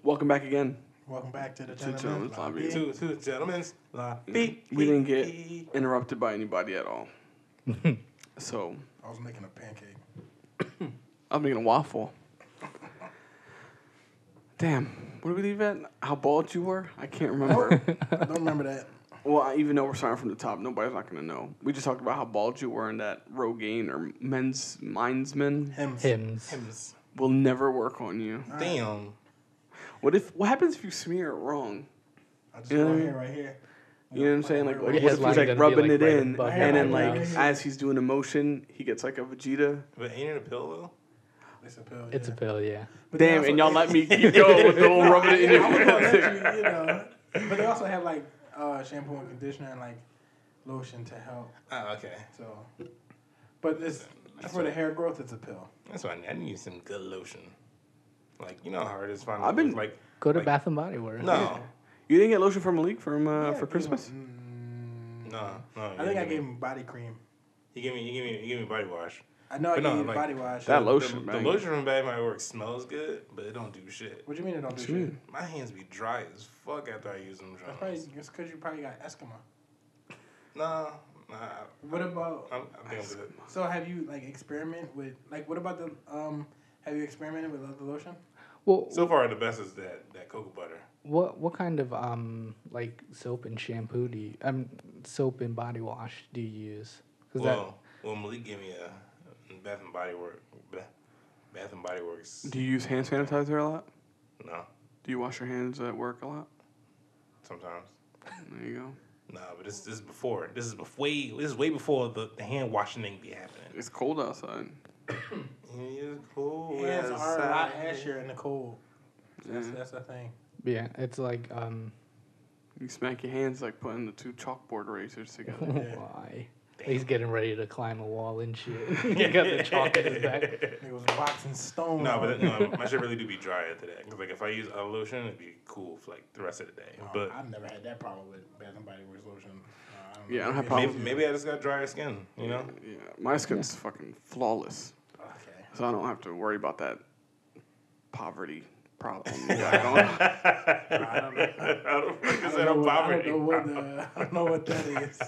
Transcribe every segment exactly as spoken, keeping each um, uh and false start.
Welcome back again. Welcome back to the To Gentleman's Gentleman's Lobby. Lobby. To, to the gentleman's lobby. We didn't get interrupted by anybody at all. So I was making a pancake. I'm making a waffle. Damn. Where did we leave at? How bald you were? I can't remember. I don't remember that. Well, I- even though we're starting from the top, nobody's not going to know. We just talked about how bald you were in that Rogaine or Men's Mindsman. Hymns. Hymns. Hymns. Will never work on you. Damn. What if? What happens if you smear it wrong? I just You know go what I here, mean? right here. You know what I'm saying? Like, like Your what if he's headline like gonna be, rubbing like, it right in, above and then your like eyebrows. as he's doing a motion, he gets like a Vegeta. But ain't it a pill though? It's a pill. It's yeah. a pill, yeah. But they Damn, also- and y'all let me keep going with the whole No, rubbing it in I was gonna let your you, you know. But they also have like uh, shampoo and conditioner and like lotion to help. Oh, okay. So, but it's That's for the what- hair growth. It's a pill. That's why I need, I need some good lotion. Like, you know how hard it is finding I've been- like Go to like, Bath and Body Works. No. You didn't get lotion from Malik from uh, Yeah, for give Christmas? him- mm, No, no. I think I gave him body cream. He gave me he gave me he gave me body wash. I know I But gave no, you the like, body wash. that The- lotion, the, man. the lotion from Bath and Body Works smells good, but it don't do shit. What do you mean it don't do What you shit? mean? My hands be dry as fuck after I use them. That's probably Drums. it's because you probably got Eskimo. Nah, nah. What about? I'm, I think I'm good. So have you like experiment with like what about the um? Have you experimented with other lotion? Well, So far, the best is that that cocoa butter. what what kind of um like soap and shampoo do you um soap and body wash do you use? 'Cause Well, well, Malik gave me a Bath and Body Works. Bath and Body Works. Do you use hand sanitizer a lot? No, Do you wash your hands at work a lot? sometimes. There you go. Nah, but this, this is before. This is before. Way, this is way before the, the hand washing thing be happening. It's cold outside. It's cool. Hands are a lot outside. ashier in the cold. That's Yeah. that's the thing. that, yeah, it's like um You smack your hands like putting the two chalkboard erasers together. why he's getting ready to climb a wall and shit. He got the chalk in his back. It was boxing stone. No, but no, my shit really do be dry after that. 'Cause like if I use a lotion, it'd be cool for like the rest of the day. Oh, But I've never had that problem with Bath and Body Works lotion. Uh, I don't Yeah, I don't have know. problems. maybe, maybe I just got drier skin. You know. Yeah, my skin's fucking flawless, Okay. so I don't have to worry about that poverty problem. Yeah, I don't- I don't know. I don't think I it's don't a know what, I poverty. don't know what, uh, I don't know what that is.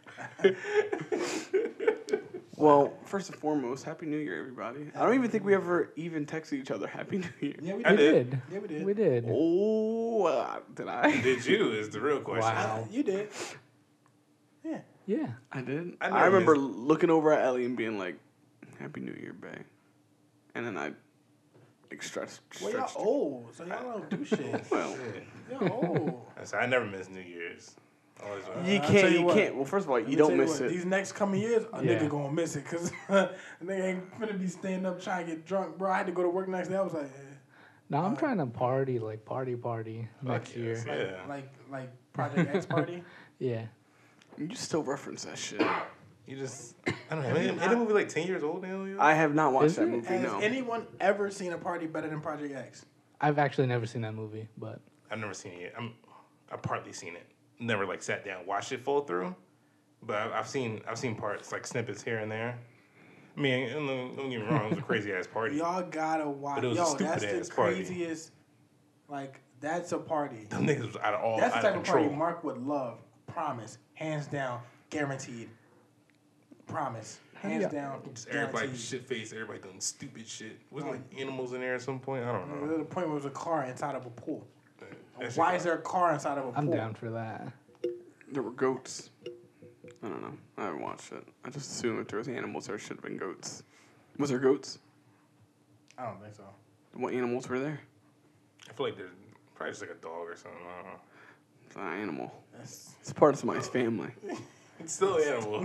Well, first and foremost, Happy New Year, everybody. I don't even think we ever even texted each other Happy New Year. Yeah, we I We did. did. did. Yeah, we did. We did. Oh, uh, did I? Did you? Is the real question. Wow. You did. Yeah. Yeah. I did. I I, never remember missed- looking over at Ellie and being like, "Happy New Year, bae," and then I like, stretched. Well, y'all stretched old, so y'all don't do shit. Well, Y'all old. I said I never miss New Year's. Always. Uh, you I'll can't. tell you You, what. can't. Well, first of all, Let you me tell don't miss what, it. These next coming years, a Yeah. nigga gonna miss it because nigga ain't gonna be staying up trying to get drunk, bro. I had to go to work next day. I was like, eh. Now I'm Uh, trying to party like party party next year. yes. like, Yeah. like, like Project X party. Yeah. You still reference that shit. You just. I don't know. Ain't, ain't the movie like ten years old now? yo? I have not watched Is that it? movie. Has No. anyone ever seen a party better than Project X? I've actually never seen that movie, but I've never seen it yet. I'm. I've partly seen it. Never like sat down watched it full through. But I've, I've seen I've seen parts like snippets here and there. I mean, don't don't get me wrong, it was a crazy ass party. Y'all gotta watch. But it was a Yo, stupid that's ass the party. craziest. Like that's a party. Them niggas was out of all That's the out type of of control. party Mark would love. Promise, hands down, guaranteed. Promise, hands Yeah. down, Just everybody guaranteed. shit faced, everybody doing stupid shit. Wasn't Oh. like animals in there at some point? I don't There know. was a point where there was a car inside of a pool. That shit Why got- is there a car inside of a I'm pool? down for that. There were goats. I don't know. I haven't watched it. I just assumed if there was animals, there should have been goats. Was there goats? I don't think so. What animals were there? I feel like there's probably just like a dog or something. I don't know. It's not an animal. That's, It's part of somebody's family. It's still an animal.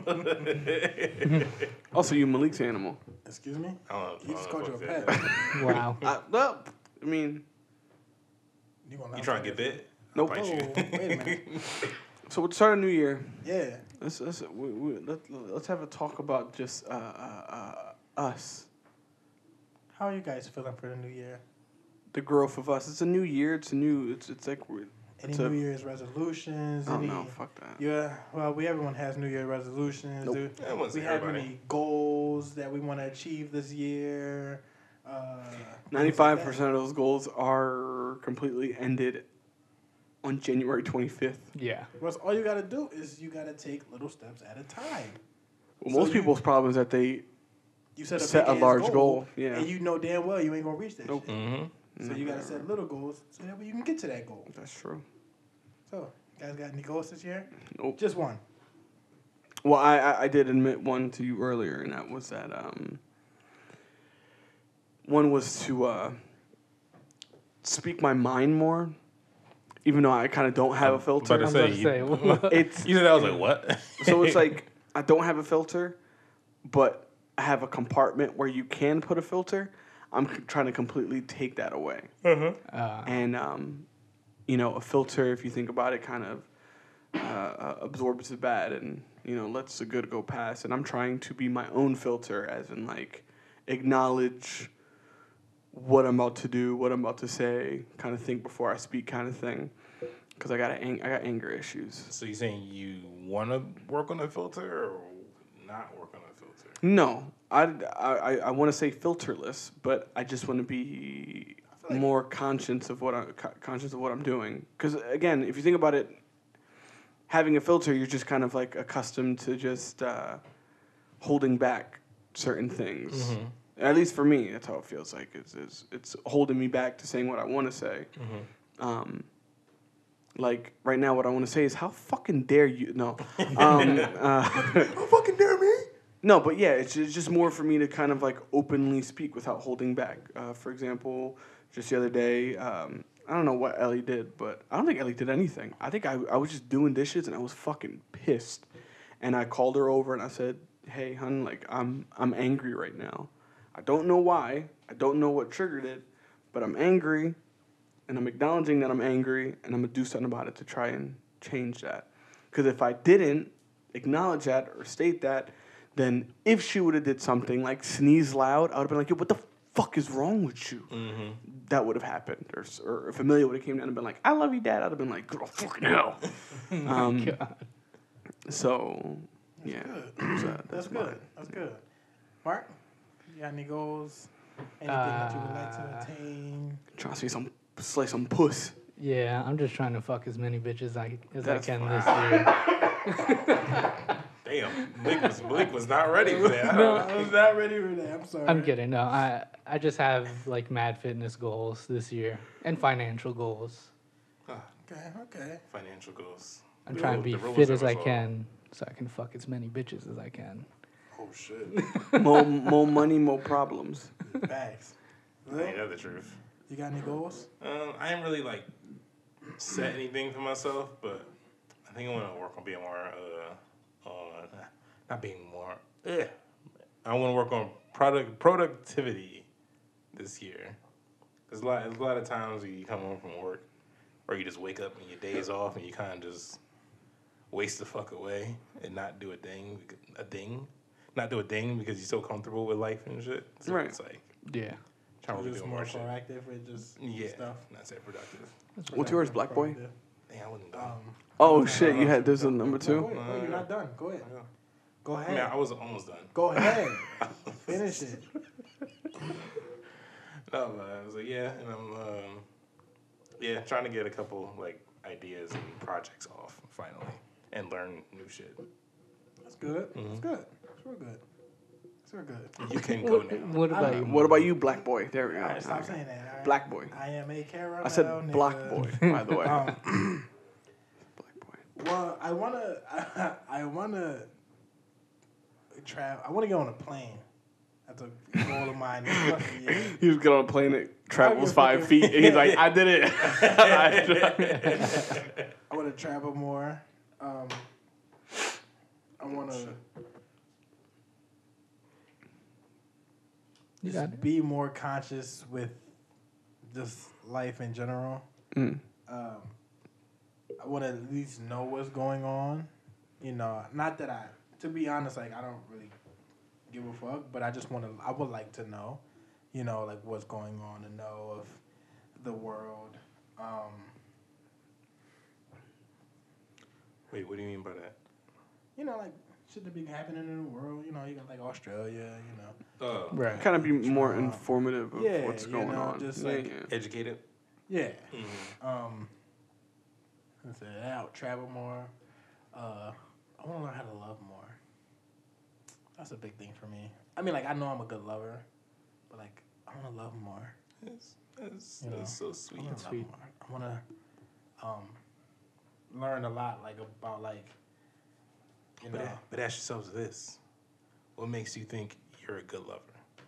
Also, you Malik's animal. excuse me. I don't know. You just I called don't you know a if pet. that- Wow. I, well, I mean, You, gonna You trying to get bit? Nope. I'll bite Oh, you. wait a minute. so with the start of New Year, Yeah. let's let's we, we, let, let's have a talk about just uh, uh, uh, us, How are you guys feeling for the new year? the growth of us. It's a new year. It's a new. It's it's like we're. Any It's a- New Year's resolutions? Oh any, no, fuck that. Yeah, well, we everyone has New Year resolutions. Nope. Do Yeah, I wouldn't we say have everybody. any goals that we want to achieve this year? Uh, Ninety-five percent of those goals are completely ended on January twenty-fifth. Yeah. Well, all you gotta do is you gotta take little steps at a time. Well, So most you- people's problem is that they You set a, Set big a ass large goal, goal, yeah. and you know damn well you ain't gonna reach that Nope. shit. Mm-hmm. So you gotta set little goals so that way you can get to that goal. That's true. So, you guys got any goals this year? Nope. Just one. Well, I, I I did admit one to you earlier, and that was that um. One was to uh, speak my mind more, even though I kind of don't have a filter. About to I'm say, about to you- say, what? It's You said that, I was like, what? so it's like I don't have a filter, but I have a compartment where you can put a filter. I'm c- trying to completely take that away. uh-huh. Uh, And um, you know, a filter, if you think about it, kind of uh, uh, absorbs the bad and you know lets the good go past. And I'm trying to be my own filter, as in like acknowledge what I'm about to do, what I'm about to say, kind of think before I speak, kind of thing. Because I got a ang- I got anger issues. So you saying you want to work on a filter or not work on a filter? No, I I, I want to say filterless, but I just want to be feel like- more conscious of what I co- conscious of what I'm doing. Because again, if you think about it, having a filter, you're just kind of like accustomed to just uh, holding back certain things. Mm-hmm. At least for me, that's how it feels like. It's it's, it's holding me back to saying what I want to say. Mm-hmm. Um, like right now, what I want to say is, how fucking dare you? No, um, uh, Don't fucking dare me. no, but yeah, it's, it's just more for me to kind of like openly speak without holding back. Uh, for example, just the other day, um, I don't know what Ellie did, but I don't think Ellie did anything. I think I, I was just doing dishes and I was fucking pissed. And I called her over and I said, "Hey, hun, like I'm I'm angry right now. I don't know why. I don't know what triggered it, but I'm angry, and I'm acknowledging that I'm angry, and I'm gonna do something about it to try and change that. Because if I didn't acknowledge that or state that, then if she would have did something like sneeze loud, I would have been like, yo, what the fuck is wrong with you? Mm-hmm. That would have happened. Or, s- or if Amelia would have came down and been like, I love you, Dad, I'd have been like, girl, fucking hell. um, God. so, yeah. Good. so That's, that's good. mine. That's good. Mark, you got any goals? Anything that you would like to Uh, attain? Trying to see some, slay some puss. Yeah, I'm just trying to fuck as many bitches I, as That's I can fine. this year. Damn, Malik was, Malik was not ready for that. I was not ready for that. I'm sorry. I'm kidding. No, I I just have like mad fitness goals this year and financial goals. Okay, okay. Financial goals. I'm The trying to rule- be the rules fit of as I us all. can so I can fuck as many bitches as I can. Oh shit. more, more money, more problems. Bags. Ain't that the truth? You got any goals? Um, I ain't really like set anything for myself, but I think I want to work on being more, uh, on not being more. Eh. I want to work on product productivity this year. There's a lot, there's a lot of times when you come home from work, or you just wake up and your day's off, and you kind of just waste the fuck away and not do a thing, a thing, not do a thing because you're so comfortable with life and shit. So Right. it's like Yeah. trying to Just do more more shit. proactive with just Yeah, stuff. not say productive. What's yours, Black Boy? Proactive. Damn, I wasn't done. Um, Oh, shit, you had this in number no, two? go ahead. Oh, you're not done. Go ahead. Yeah. Go I ahead. mean, I was almost done. Go ahead. Finish it. No, but I was like, yeah, and I'm, um, yeah, trying to get a couple like ideas and projects off finally, and learn new shit. That's good. Mm-hmm. That's good. That's real good. That's real good. You can go What, now. what about I'm- you? What about you, Black Boy? There we go. All right, stop Okay. saying that. All right? Black Boy. I am a caramel. I said Black nigga. Boy, by the way. Um, Black Boy. well, I wanna, I, I wanna travel. I wanna get on a plane. That's a goal of mine. This must be it. He was get on a plane that travels get five fucking- feet, and he's like, I did it. I I want to travel more. Um, I want to You got it. be more conscious with just life in general. Mm. Um, I want to at least know what's going on. You know, not that I, to be honest, like I don't really give a fuck, but I just want to. I would like to know, you know, like what's going on, to know of the world. Um, Wait, what do you mean by that? you know, like shit that be happening in the world. You know, you got like Australia. You know, Uh, Right. Kind of be more Uh, informative of yeah, what's you going know, on. just Yeah, like- yeah. educated. yeah. Mm-hmm. Um, let's say out, travel more. Uh, I want to learn how to love more. That's a big thing for me. I mean, like I know I'm a good lover, but like I want to love more. That's, that's, You know, that's so I sweet. want to love Sweet. more. I want to um learn a lot, like about like you But, know. a- but ask yourselves this: what makes you think you're a good lover?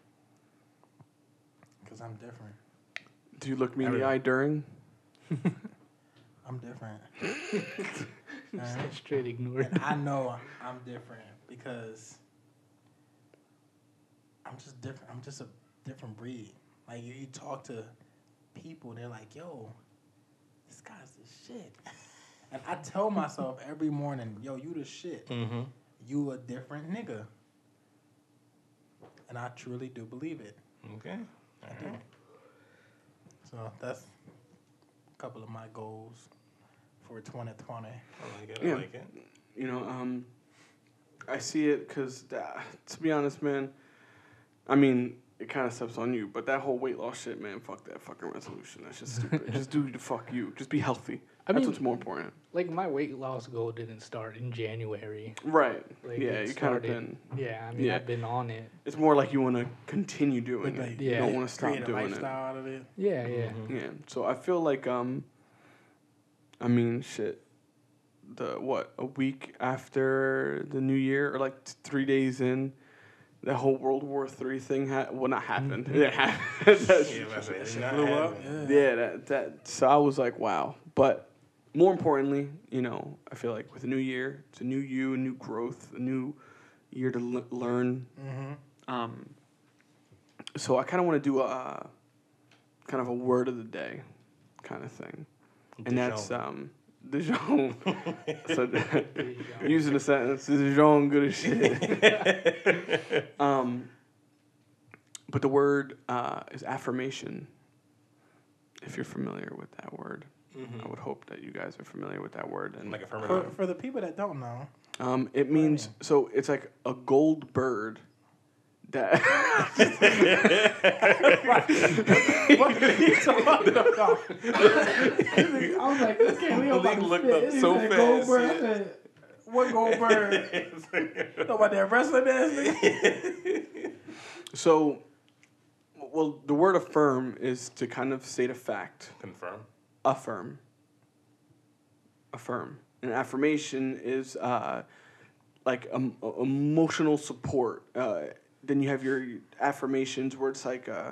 Because I'm different. Do you look me in the Everything. eye during? I'm different. Just Alright? straight ignored. And I know I'm different because I'm just different. I'm just a different breed. Like, you, you talk to people, they're like, yo, this guy's the shit. And I tell myself every morning, yo, you the shit. Mm-hmm. You a different nigga. And I truly do believe it. Okay. All right. So that's a couple of my goals for twenty twenty. I like it. Yeah. I like it. You know, um, I see it because, to be honest, man, I mean, it kind of steps on you, but that whole weight loss shit, man, fuck that fucking resolution. That's just stupid. Just do the fuck you. Just be healthy. I That's mean- what's more important. Like my weight loss goal didn't start in January. Right. Like, yeah, it you kind of started- been. Yeah, I mean Yeah. I've been on it. It's more like you want to continue doing Like, it. yeah. You don't want to stop create a doing it. lifestyle out of it. Yeah, yeah. Mhm. Yeah. So I feel like um I mean shit. The what, a week after the new year or like t- three days in, that whole World War Three thing ha- well not happened. It happened. That's- Yeah, that's it. shit Not blew up. happening. Yeah. yeah, that that so I was like, wow. But more importantly, you know, I feel like with a new year, it's a new you, a new growth, a new year to l- learn. Mm-hmm. Um, so I kind of want to do a kind of a word of the day kind of thing, and that's Dijon. um, Dijon. So using the sentence, Dijon good as shit. um, but the word uh, is affirmation. If you're familiar with that word, Mhm. I would hope that you guys are familiar with that word. And Like For, affirmative. for the people that don't know, um, it do you means mean? so it's like a gold bird that. what are you talking about? I was like, this can't be Malik looked up so said fast, Goldberg. yeah. I said, what Goldberg? Talking about that wrestling dance nigga? So, well, the word affirm is to kind of state a fact. Confirm. Affirm. Affirm. And affirmation is uh, like um, uh, emotional support. Uh, then you have your affirmations where it's like uh,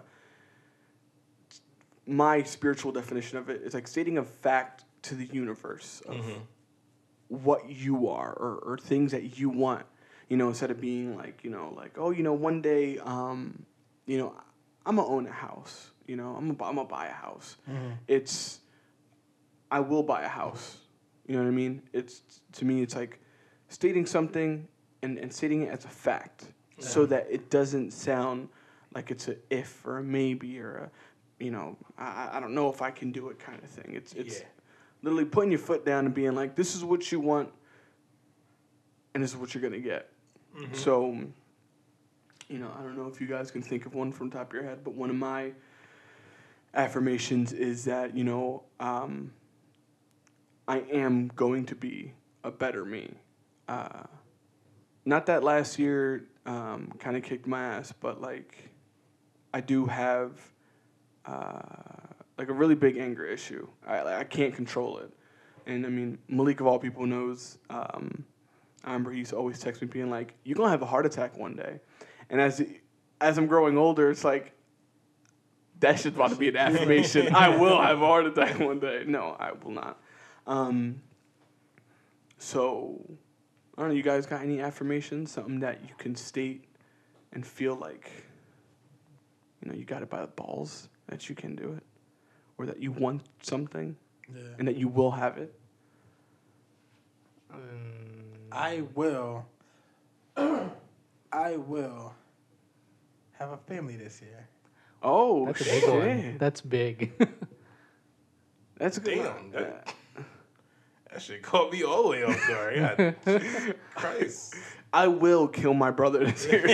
my spiritual definition of it is like stating a fact to the universe of Mhm. what you are or, or things that you want. You know, instead of being like, you know, like, oh, you know, one day, um, you know, I'm gonna own a house. You know, I'm gonna, I'm gonna buy a house. Mm-hmm. It's, I will buy a house. You know what I mean? It's, to me, it's like stating something and, and stating it as a fact so Yeah. that it doesn't sound like it's a if or a maybe or a, you know, I, I don't know if I can do it kind of thing. It's, it's Yeah. literally putting your foot down and being like, this is what you want and this is what you're gonna get. Mhm. So, you know, I don't know if you guys can think of one from the top of your head, but one of my affirmations is that, you know, um, I am going to be a better me. Uh, not that last year um, kind of kicked my ass, but like I do have uh, like a really big anger issue. I like, I can't control it, and I mean Malik of all people knows. Um, I remember he used to always text me being like, "You're gonna have a heart attack one day," and as as I'm growing older, it's like that shit's about to be an affirmation. I will have a heart attack one day. No, I will not. Um, so, I don't know, you guys got any affirmations? Something that you can state and feel like, you know, you got it by the balls, that you can do it? Or that you want something Yeah. and that you will have it? Um, I will. I will have a family this year. Oh, that's a shit. big one. That's big. That's a good Damn, one. that- That shit caught me all the way off guard. God, Christ. I, I will kill my brother this year.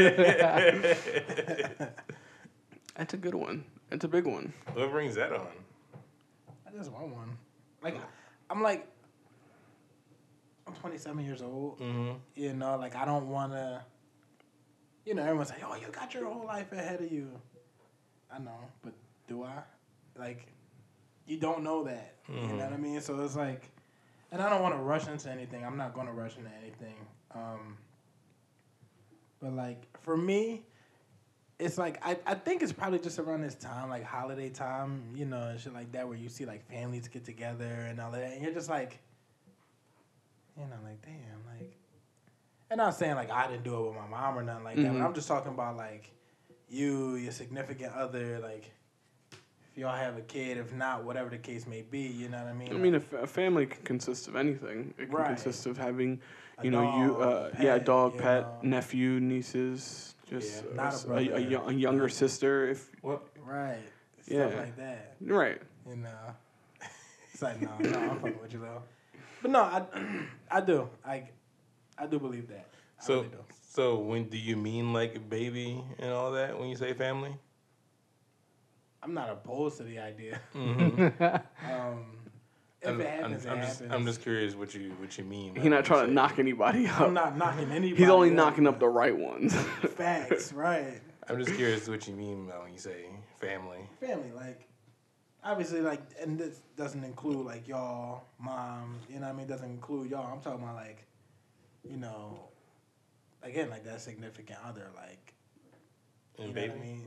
That's a good one. It's a big one. What brings that on? I just want one. Like, I'm like, I'm twenty-seven years old. Mm-hmm. You know, like I don't want to. You know, everyone's like, "Oh, you got your whole life ahead of you." I know, but do I? Like, you don't know that. Mm-hmm. You know what I mean? So it's like, and I don't want to rush into anything. I'm not going to rush into anything. Um, but like for me, it's like I, I think it's probably just around this time, like holiday time, you know, and shit like that, where you see like families get together and all that, and you're just like, you know, like damn, like, and not saying like I didn't do it with my mom or nothing like that, Mhm. but I'm just talking about like you, your significant other, like if y'all have a kid, if not, whatever the case may be, you know what I mean? I mean, a, f- a family can consist of anything. It can Right. consist of having, A you know, you, dog, uh, pet, yeah, a dog, you pet, know. nephew, nieces, just Yeah, uh, not a s- a, brother. a, yo- a younger sister. If What? Right. Yeah. Stuff like that. right, You know, it's like no, no, I'm fucking with you though. But no, I, I do, I, I do believe that. I So, really do. so when do you mean like baby and all that when you say family? I'm not opposed to the idea. Mm-hmm. Um, if I'm, it happens, I'm, I'm it just, happens. I'm just curious what you what you mean. he's when not you trying to say- knock anybody up. I'm not knocking anybody. He's only up. knocking up the right ones. Facts, right? I'm just curious what you mean when you say family. Family, like, obviously, like, and this doesn't include like y'all, mom. You know what I mean? Doesn't include y'all. I'm talking about like, you know, again, like that significant other, like. And You know baby. what I mean?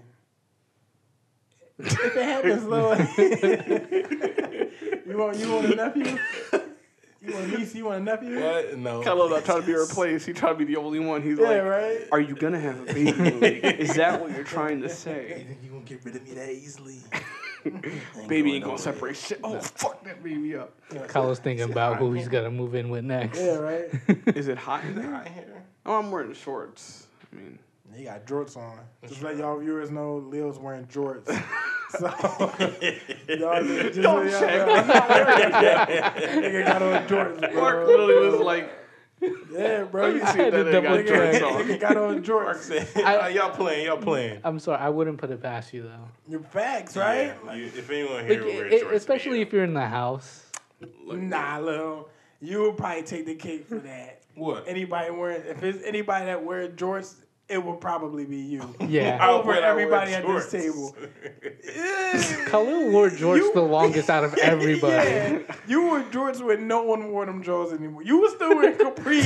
If it happens, Lord. you want you want a nephew? You want a niece? You want a nephew? What? No. Kylo's not trying to be replaced. He's trying to be the only one. He's Yeah, like, right. are you gonna have a baby? Like, is that what you're trying to You say? think you gonna get rid of me that easily? Baby ain't gonna separate shit. Oh, fuck that baby up. Kyle's thinking about who he's gonna move in with next. Yeah, right. Is it hot in there? Hot here. Oh, I'm wearing shorts. I mean, He got jorts on. Just let y'all viewers know, Leo's wearing jorts. So y'all just, Don't just check. Nigga got on jorts, Mark bro. literally was like, Yeah, bro. let me You see see if that to nigga got double Nigga, jorts check. on. nigga got on Mark jorts. said, I- "Uh, y'all playing, y'all playing. I'm sorry, I wouldn't put it past you though. Your facts, right? Yeah, you, if anyone Like, here would wear it- shorts, especially if you're in the house. Nah, Lil. You would probably take the cake for that. what? Anybody wearing, if it's anybody that wears jorts, it would probably be you. Yeah. I'll Over wear- I'll wear everybody at this shorts. table. Khalil wore jorts You- the longest out of everybody. Yeah, you wore jorts when no one wore them drawers anymore. You were still wearing capris.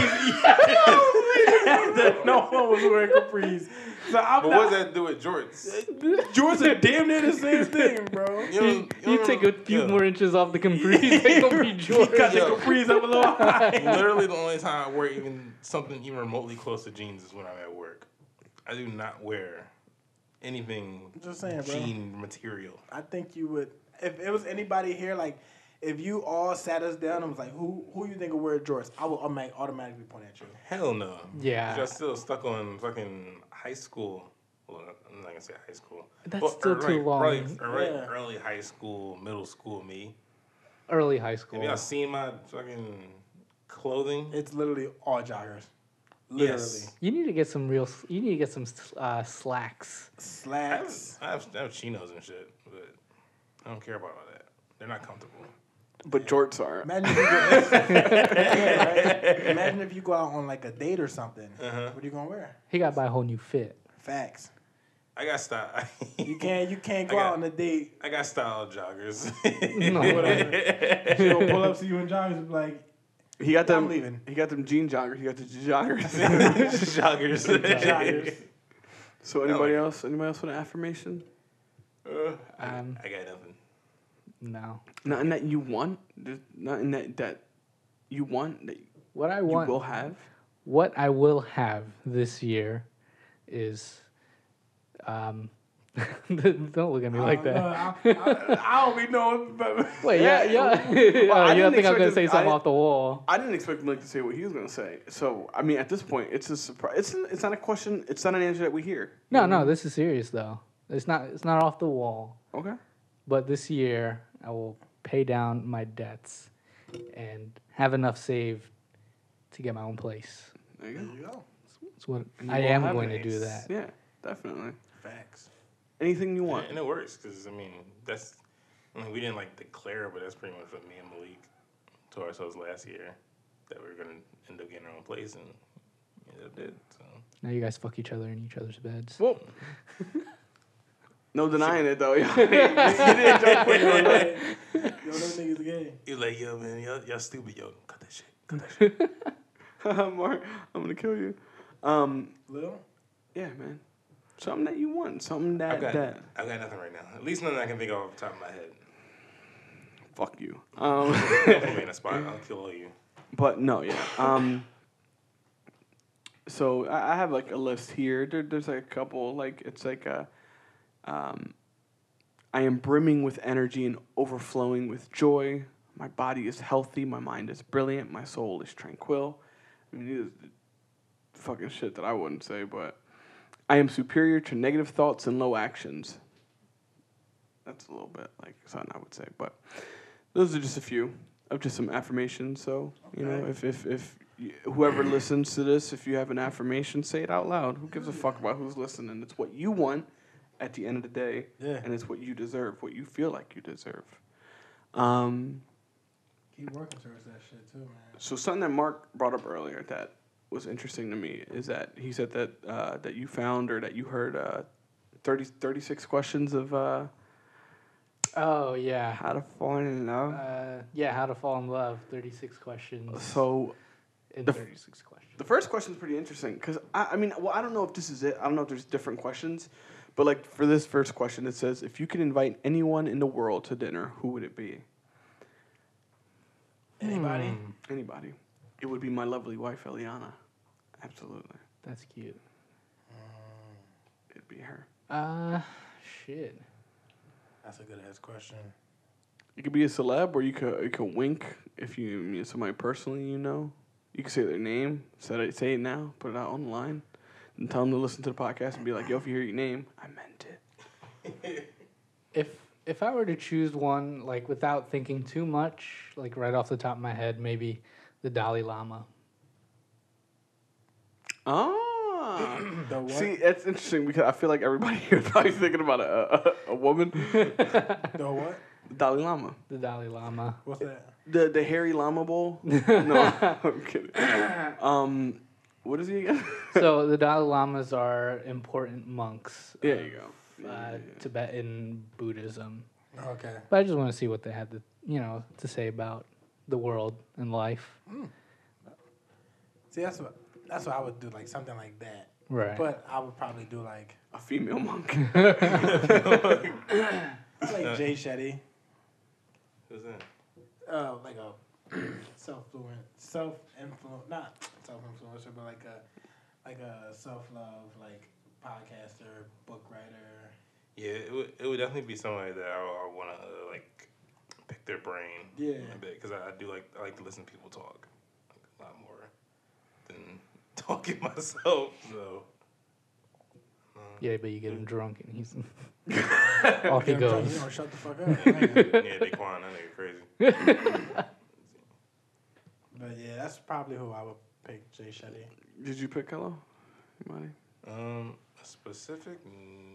After no one was wearing capris. So I'm But not, what does that do with jorts? jorts are damn near the same thing, bro. You, You, don't- you don't take a know- few yeah. more inches off the capris, they gonna be You got jorts. the Yo. capris up a little high. Literally, the only time I wear even something even remotely close to jeans is when I'm at work. I do not wear anything Just saying, bro. jean material. I think you would. If it was anybody here, like, if you all sat us down and was like, who who you think would wear jorts, I would automatic, automatically point at you. Hell no. Yeah. You're still stuck on fucking high school. Well, I'm not gonna say high school. That's Well, still or too like long. Early, early, Yeah. early high school, middle school me. Early high school. Have y'all seen my fucking clothing? It's literally all joggers. Literally. Yes. You need to get some real. You need to get some uh, slacks. I have, Slacks. I have, I have chinos and shit, but I don't care about all that. They're not comfortable. But jorts are. Imagine if, you go, yeah, right? Imagine if you go out on like a date or something. Uh-huh. What are you gonna wear? He got to buy a whole new fit. Facts. I got style. You can't you can't go I got- out on a date. I got style joggers. No. Whatever. She'll pull up to you in joggers and be like, He got I'm them. leaving. He got them jean joggers. He got the joggers. joggers. joggers. So anybody else? Anybody else want an affirmation? Uh, Um, I got nothing. No. Nothing that you want. There's nothing that that you want that What I you want. will have. What I will have this year is. Um, don't look at me like I, that. don't know, I, I, I don't be knowing. But Wait, yeah, Yeah. yeah. Well, I oh, you didn't don't think I'm expect gonna this- say something I- off the wall? I didn't expect Malik to say what he was gonna say. So I mean, at this point, it's a surprise. It's it's not a question. It's not an answer that we hear. No, no, this is serious though. It's not. It's not off the wall. Okay. But this year, I will pay down my debts and have enough saved to get my own place. There you There go. you go. That's what And you I all am have going it. to do that. Yeah, definitely. Facts. Anything you And, want. and it works because I mean that's I mean, we didn't like declare, but that's pretty much what me and Malik told ourselves last year that we were gonna end up getting our own place, and we ended up did. So Now you guys fuck each other in each other's beds. Whoa. No denying it though. you didn't jump quick on that. Yo, them niggas gay. you're like, yo, man, y'all, y'all stupid, yo, cut that shit, cut that shit. Mark, I'm gonna kill you. Um, Lil? yeah, man. Something that you want. Something that I've got, that. I've got nothing right now. At least nothing I can think of off the top of my head. Fuck you. Um, Put me in a spot, I'll kill all you. but no, yeah. Um. So I, I have like a list here. There, there's like a couple. Like it's like a. Um, I am brimming with energy and overflowing with joy. My body is healthy. My mind is brilliant. My soul is tranquil. I mean, these are fucking shit that I wouldn't say, but I am superior to negative thoughts and low actions. That's a little bit like something I would say, but those are just a few of just some affirmations. So you know, Okay. if if if you, whoever listens to this, if you have an affirmation, say it out loud. Who gives a fuck about who's listening? It's what you want at the end of the day, Yeah. and it's what you deserve, what you feel like you deserve. Um, Keep working towards that shit too, man. so something that Mark brought up earlier that was interesting to me is that he said that uh, that you found or that you heard uh, thirty, thirty-six questions of uh, Oh yeah. how to fall in love. Uh, yeah, how to fall in love. Thirty-six questions. So in the f- thirty-six questions. the first question is pretty interesting because I, I mean, well, I don't know if this is it. I don't know if there's different questions, but like for this first question, it says if you could invite anyone in the world to dinner, who would it be? Anybody? Hmm, Anybody. It would be my lovely wife, Eliana. Absolutely. that's cute. It'd be her. Uh, shit. That's a good ass question. You could be a celeb, or you could you could wink if you meet somebody personally you know. You could say their name, say it, say it now, put it out on the line, and tell them to listen to the podcast and be like, "Yo, if you hear your name, I meant it." If if I were to choose one, like without thinking too much, like right off the top of my head, maybe the Dalai Lama. Ah, The what? see, that's interesting because I feel like everybody here is probably thinking about a a, a woman, The what? Dalai Lama, The Dalai Lama. What's that? the the hairy llama bowl. No, I'm kidding. Um, what is he again? So the Dalai Lamas are important monks. There of, you go. Yeah, Uh, yeah, yeah. Tibetan Buddhism. Okay. But I just want to see what they had to, you know, to say about the world and life. See, that's what that's what I would do, like something like that. Right. But I would probably do like A female monk. like Jay Shetty, Who's that? uh, like a self-fluent, self-influ, not self-influencer, but like a like a self-love, like podcaster, book writer. Yeah, it would, it would definitely be somebody that I, I want to uh, like pick their brain Yeah. a bit because I, I do like I like to listen to people talk like, a lot more than talking myself. So Yeah, but you get him drunk and he's off he Get him drunk, goes. You know, shut the fuck up. yeah, Daquan, that nigga crazy. But yeah, that's probably who I would pick, Jay Shetty. Did you pick hello? Anybody? Um, a specific name.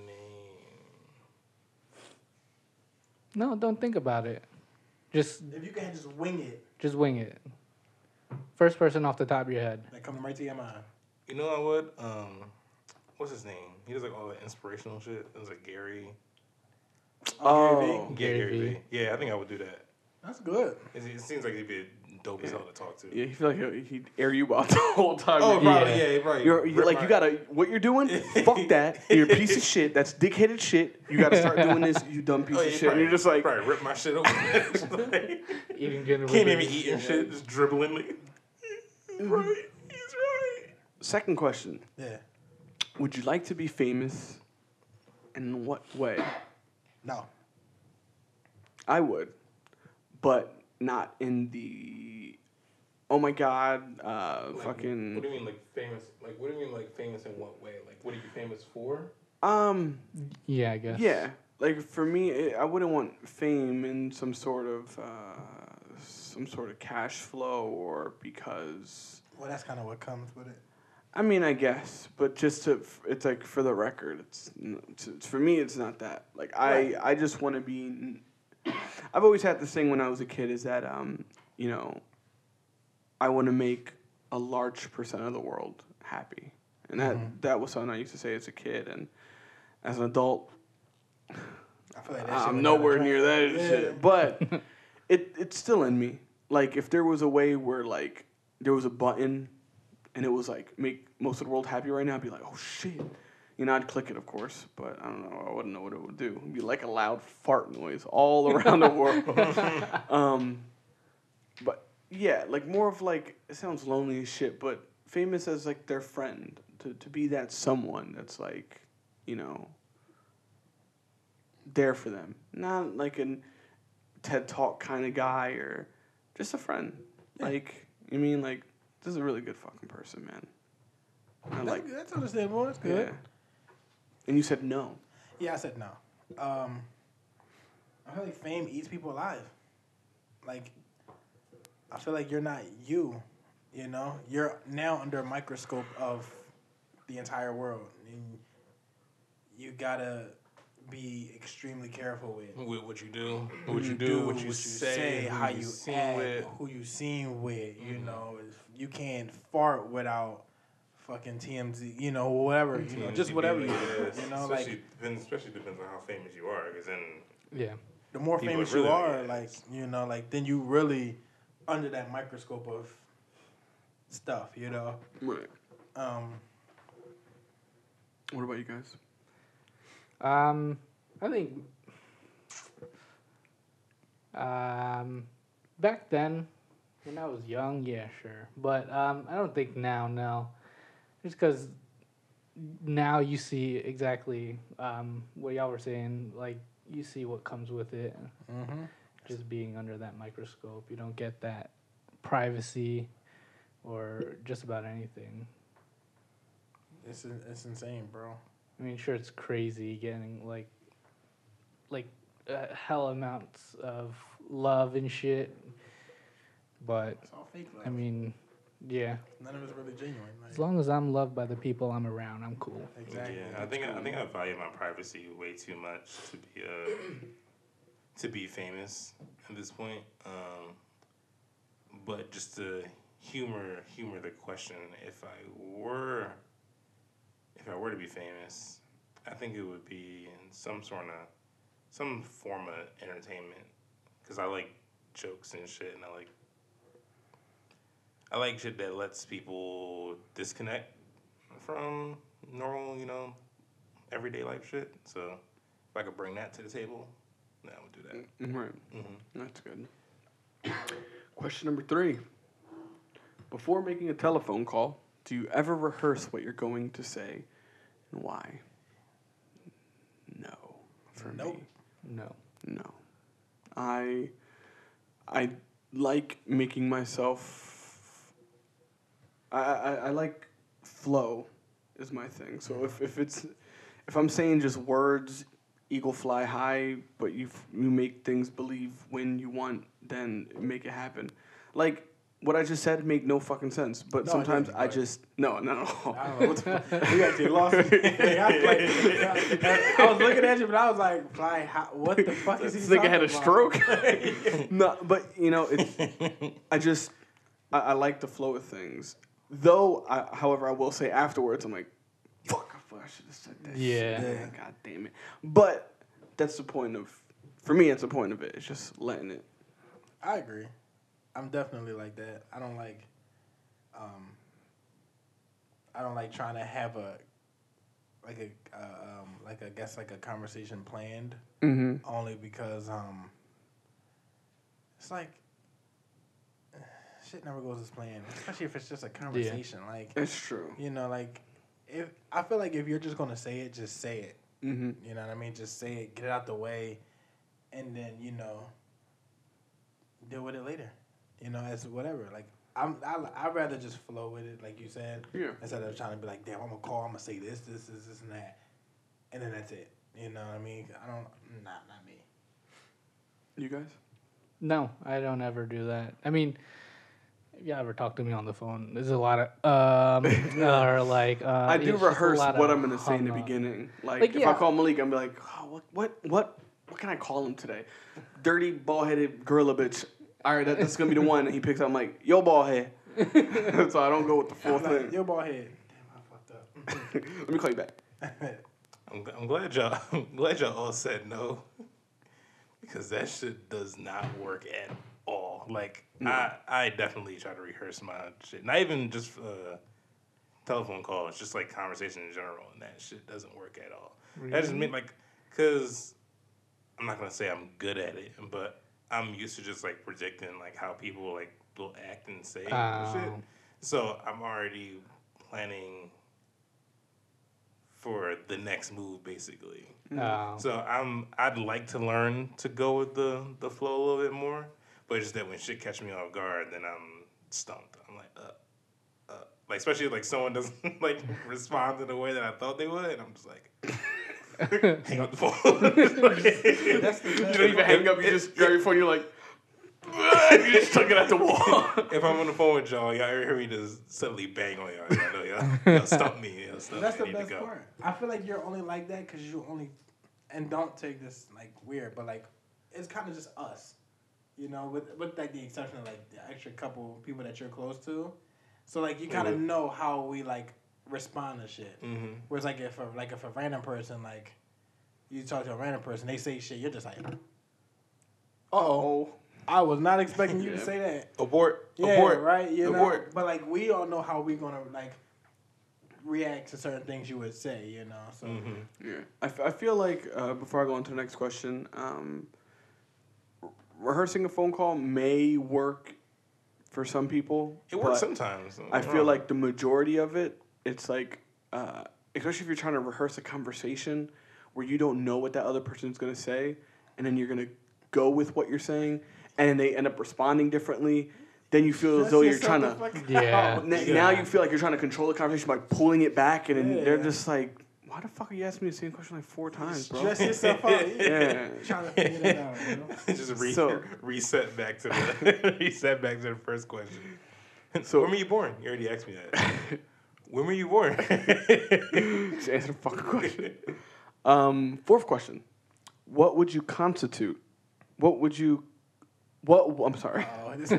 No, don't think about it. Just If you can just wing it, just wing it. First person off the top of your head. like coming right to your mind. You know, I would. Um, what's his name? He does like all that inspirational shit. It was like Gary. Oh. Gary Yeah, Gary Gary Vee. V. Yeah, I think I would do that. That's good. It, it seems like he'd be dope as hell to talk to. Yeah, you feel like he'd- he'd air you out the whole time. Oh, You're- probably. Yeah. Yeah, right. You're, you're like, you gotta, what you're doing? Fuck that. You're a piece of shit. That's dick-headed shit. You gotta start doing this, you dumb piece Oh, of yeah, shit. probably, And you're just like, probably rip my shit open. Like, Eating good. can't even eat and shit, just dribbling. Like, he's right. He's right. second question. Yeah. Would you like to be famous? And in what way? No. I would, but not in the, oh my God, uh, Like, fucking, What do you mean, like famous? Like, what do you mean, like famous in what way? Like, what are you famous for? um, Yeah, I guess. yeah. Like for me, it, I wouldn't want fame in some sort of, uh, some sort of cash flow or because Well, that's kind of what comes with it. I mean, I guess, but just to, it's like for the record, it's, it's, it's for me, it's not that. Like I, Right. I just want to be. I've always had this thing when I was a kid is that um, you know, I want to make a large percent of the world happy, and that Mhm. that was something I used to say as a kid, and as an adult, I feel like that shit I'm went down nowhere the near drain. that Yeah. shit. But it it's still in me. Like if there was a way where like there was a button and it was like make most of the world happy right now, I'd be like, oh shit. You know, I'd click it, of course, but I don't know. I wouldn't know what it would do. It'd be like a loud fart noise all around the world. um, but yeah, like more of like it sounds lonely as shit, but famous as like their friend to to be that someone that's like, you know, there for them, not like an TED Talk kind of guy or just a friend. Yeah. Like you mean like this is a really good fucking person, man. I That's, like good. That's understandable. That's good. yeah. And you said no. Yeah, I said no. Um, I feel like fame eats people alive. Like, I feel like you're not you. You know, you're now under a microscope of the entire world, and you gotta be extremely careful with With what you do, who what you do, what you say, who how you you seen act, with. who you seen with. You Mhm. know, if you can't fart without fucking T M Z. You know, whatever. You know, just whatever you do. Yeah, You know, especially like depends, especially depends on how famous you are, because then Yeah. the more people famous really you like are, it. like you know, like then you really under that microscope of stuff. You know. Right. Um, What about you guys? Um, I think um, back then, when I was young, yeah, sure. But um, I don't think now, no. Just because now you see exactly um, what y'all were saying. Like, you see what comes with it. mm-hmm. Just being under that microscope. You don't get that privacy or just about anything. It's it's insane, bro. I mean, sure, it's crazy getting like, like, uh, hell amounts of love and shit. But It's all fake love. I mean, yeah. None of it's really genuine. Like, As long as I'm loved by the people I'm around, I'm cool. exactly. yeah, I think I think I value my privacy way too much to be uh to be famous at this point. Um, but just to humor humor the question, if I were if I were to be famous, I think it would be in some sort of some form of entertainment, because I like jokes and shit, and I like I like shit that lets people disconnect from normal, you know, everyday life shit. So if I could bring that to the table, then I would do that. Mm, Right. Mm-hmm. That's good. Question number three. Before making a telephone call, do you ever rehearse what you're going to say and why? No. For Nope. me. No. No. I I like making myself I, I, I like flow is my thing. So if, if it's if I'm saying just words, eagle fly high, but you you make things believe when you want, then make it happen. Like what I just said make no fucking sense. But No, it sometimes didn't, I but- just no no no. I don't know what the fuck. You actually lost me. I, was like, I was looking at you, but I was like, "Fly, how, what the fuck is he This nigga talking had a about?" stroke. No, but you know, it's I just I, I like the flow of things. Though, I, however, I will say afterwards, I'm like, fuck, I thought I should have said that. Yeah. shit, man. God damn it. But that's the point of, for me, it's the point of it. It's just letting it. I agree. I'm definitely like that. I don't like, um, I don't like trying to have a, like a, uh, um, like I guess like a conversation planned. Mm-hmm. Only because um, it's like shit never goes as planned, especially if it's just a conversation. Like It's true. you know, like if I feel like if you're just gonna say it, just say it. Mm-hmm. You know what I mean? Just say it, get it out the way, and then you know, deal with it later. You know, as whatever. Like I'm, I I'd rather just flow with it, like you said, Yeah. instead of trying to be like, damn, I'm gonna call, I'm gonna say this, this, this, this, and that, and then that's it. You know what I mean? I don't, nah, not me. You guys? No, I don't ever do that. I mean, you ever talk to me on the phone, there's a lot of um or like uh, I do it's just a rehearse lot what of I'm gonna say in the hung up. beginning. Like, Like, if I yeah. call Malik, I'm be like, oh, what, what, what, what can I call him today? Dirty, bald-headed gorilla bitch. All right, that, that's gonna be the one. And he picks up. I'm like, yo, bald head. So I don't go with the full I'm like, thing. your ball head. Damn, I fucked up. Let me call you back. I'm, I'm glad y'all. I'm glad y'all all said no, because that shit does not work at all. Like I, I definitely try to rehearse my shit. Not even just uh, telephone calls, just like conversation in general, and that shit doesn't work at all. That just mean like, cause I'm not gonna say I'm good at it, but I'm used to just like predicting like how people like will act and say and shit. Oh. So I'm already planning for the next move, basically. Um, So I'm I'd like to learn to go with the the flow a little bit more, but it's just that when shit catch me off guard, then I'm stumped. I'm like, uh, uh, like especially like someone doesn't like respond in the way that I thought they would, and I'm just like, hang up the phone. That's the You don't even hang up. You just grab your phone. You're like, you just chuck it at the wall. If I'm on the phone with y'all, y'all ever hear me just suddenly bang on y'all, y'all know y'all, y'all stump me. Y'all stump That's me. I the need best to go. part. I feel like you're only like that because you only, and don't take this like weird, but like it's kind of just us, you know, with with like the exception of like the extra couple people that you're close to. So like you kind of Mhm. know how we like respond to shit. Mm-hmm. Whereas like if a, like if a random person like you talk to a random person, they say shit, you're just like, uh oh, I was not expecting you to Yeah. say that. Abort. Yeah, Abort. right. You know, Abort. but like we all know how we gonna like react to certain things you would say. You know, so Mm-hmm. Yeah, I, f- I feel like uh, before I go on to the next question, um, re- rehearsing a phone call may work for some people. It works but sometimes. I feel like the majority of it, it's like, uh, especially if you're trying to rehearse a conversation where you don't know what that other person's gonna say, and then you're gonna go with what you're saying, and then they end up responding differently. Then you feel as Stress though you're yourself trying the to. fuck Yeah. out. Now, Yeah. now you feel like you're trying to control the conversation by pulling it back, and then they're Yeah. just like, "Why the fuck are you asking me the same question like four times, bro?" Stress yourself out. Yeah. Trying to figure that out. You know? just re- So- reset back to the reset back to the first question. So- when were you born? You already asked me that. When were you born? Just answer the fucking question. Um, fourth question: what would you constitute? What would you? What? I'm sorry. Oh, this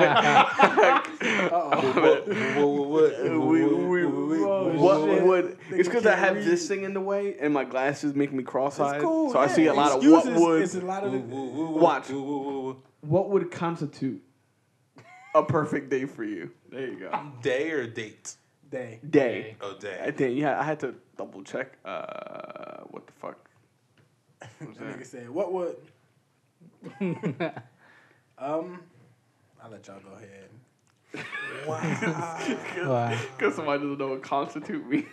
what, what, We- we- Oh, what shit. would? It's because I can't have read. this thing in the way, and my glasses make me cross-eyed. It's cool. So I yeah. see a lot of Excuses what would. is a lot of the, Watch. What would constitute a perfect day for you? There you go. Day or date? day. Day. Oh, day. I think yeah. I had to double check. Uh, what the fuck? What was That nigga that? said, "What would?" um, I'll let y'all go ahead. Wow. Because somebody doesn't know what constitute means.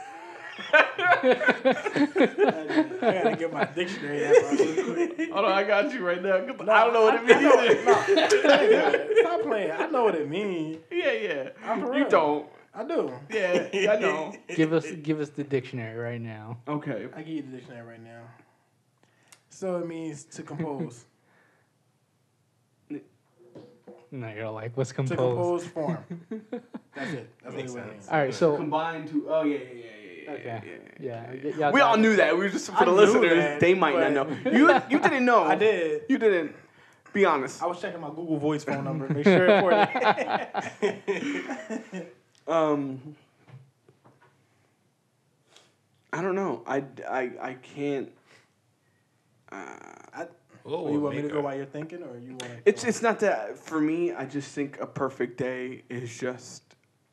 I gotta get my dictionary out real quick. Hold on, I got you right now. 'Cause I don't know what it I means. know- either. no, stop playing. I know what it means. Yeah, yeah. I'm for You real. don't. I do. Yeah, I know. give us give us the dictionary right now. Okay. I give you the dictionary right now. So it means to compose. No, you're like, what's to composed? compose form. That's it. That's Makes really what it sense. means. All right, so Combined to. Oh yeah, yeah, yeah, yeah, yeah. okay, yeah, yeah, yeah. y- y'all We got all it. knew that. We were just for I the knew listeners. that, They might not know. but- You you didn't know. I did. You didn't. Be honest. I was checking my Google Voice phone number. Make sure it for it. Um. I don't know. I, I, I can't. Uh, I, Oh, you want me to make go a- while you're thinking, or you want? it's it's not that for me. I just think a perfect day is just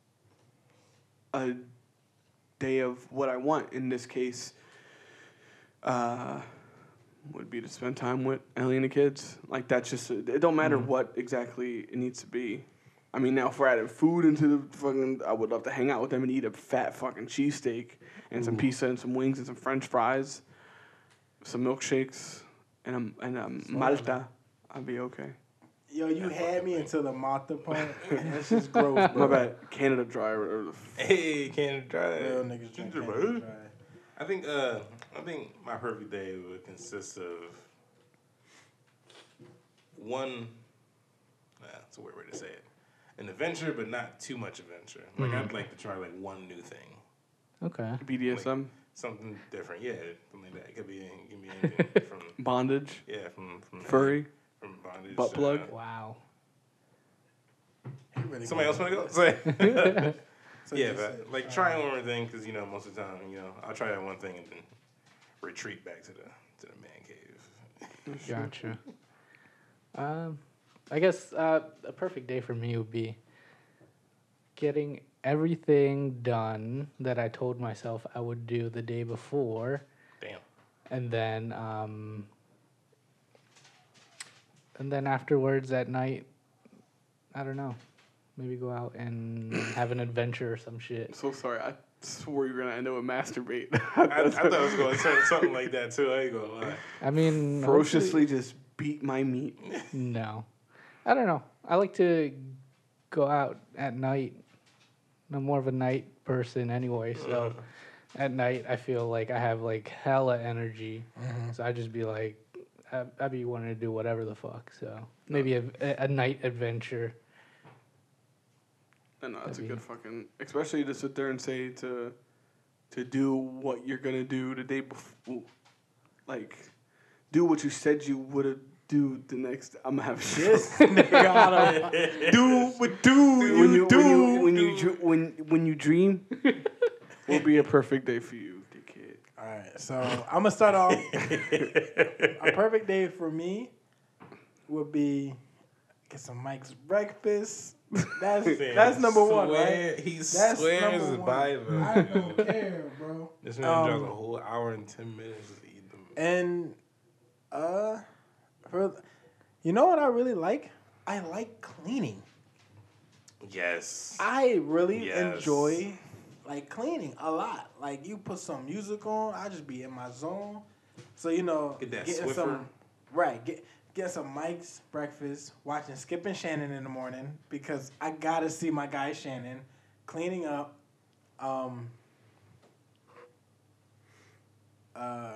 a day of what I want. In this case, uh, would be to spend time with Ellie and the kids. Like that's just it. Don't matter what exactly it needs to be. I mean, now if we're adding food into the fucking, I would love to hang out with them and eat a fat fucking cheesesteak and some pizza and some wings and some French fries, some milkshakes and a and a Malta. I'd be okay. Yo, you had me until the Malta part. That's just gross, bro. My bad. Canada Dry. Or the f- Hey, Canada Dry. Real niggas drink Ginger Canada Dry. Dry. I think uh, I think my perfect day would consist of one. Nah, that's a weird way to say it. an adventure, but not too much adventure. Like Mm. I'd like to try like one new thing, Okay. B D S M, something different. Yeah, something like that. It could be, it could be anything from bondage, yeah, from from furry, from bondage, butt plug. uh, Wow. He really somebody else good. want to go? Say. So yeah, just but say, like uh, trying one more thing because you know most of the time you know I'll try that one thing and then retreat back to the to the man cave. Gotcha. Um, I guess uh, a perfect day for me would be getting everything done that I told myself I would do the day before, Damn. and then um, and then afterwards at night, I don't know, maybe go out and have an adventure or some shit. I'm so sorry. I swore you were gonna end up with masturbate. I, I thought it was going to turn something like that too. I ain't gonna lie. I mean, Ferociously just beat my meat. hopefully- No, I don't know. I like to go out at night. I'm more of a night person anyway, so at night I feel like I have like hella energy. Mhm. So I just be like, I I be wanting to do whatever the fuck. So maybe a, a night adventure. I know that's a That'd good be- fucking, especially to sit there and say to, to do what you're gonna do the day before, like, do what you said you would do the next. I'm gonna have This nigga out of do what do when you do, when you when you dr- when when you dream will be a perfect day for you, dickhead. All right, so I'm gonna start off. A perfect day for me would be get some Mike's breakfast. That's that's number one, right? He That's swears number by one. them. I don't care, bro. This man Um, drives a whole hour and ten minutes to eat them. And uh, for you know what I really like? I like cleaning. Yes. I really Yes. enjoy like cleaning a lot. Like you put some music on, I just be in my zone. So you know, Get that getting Swiffer. some right, get get some Mike's breakfast, watching Skip and Shannon in the morning because I gotta see my guy Shannon cleaning up. Um. Uh.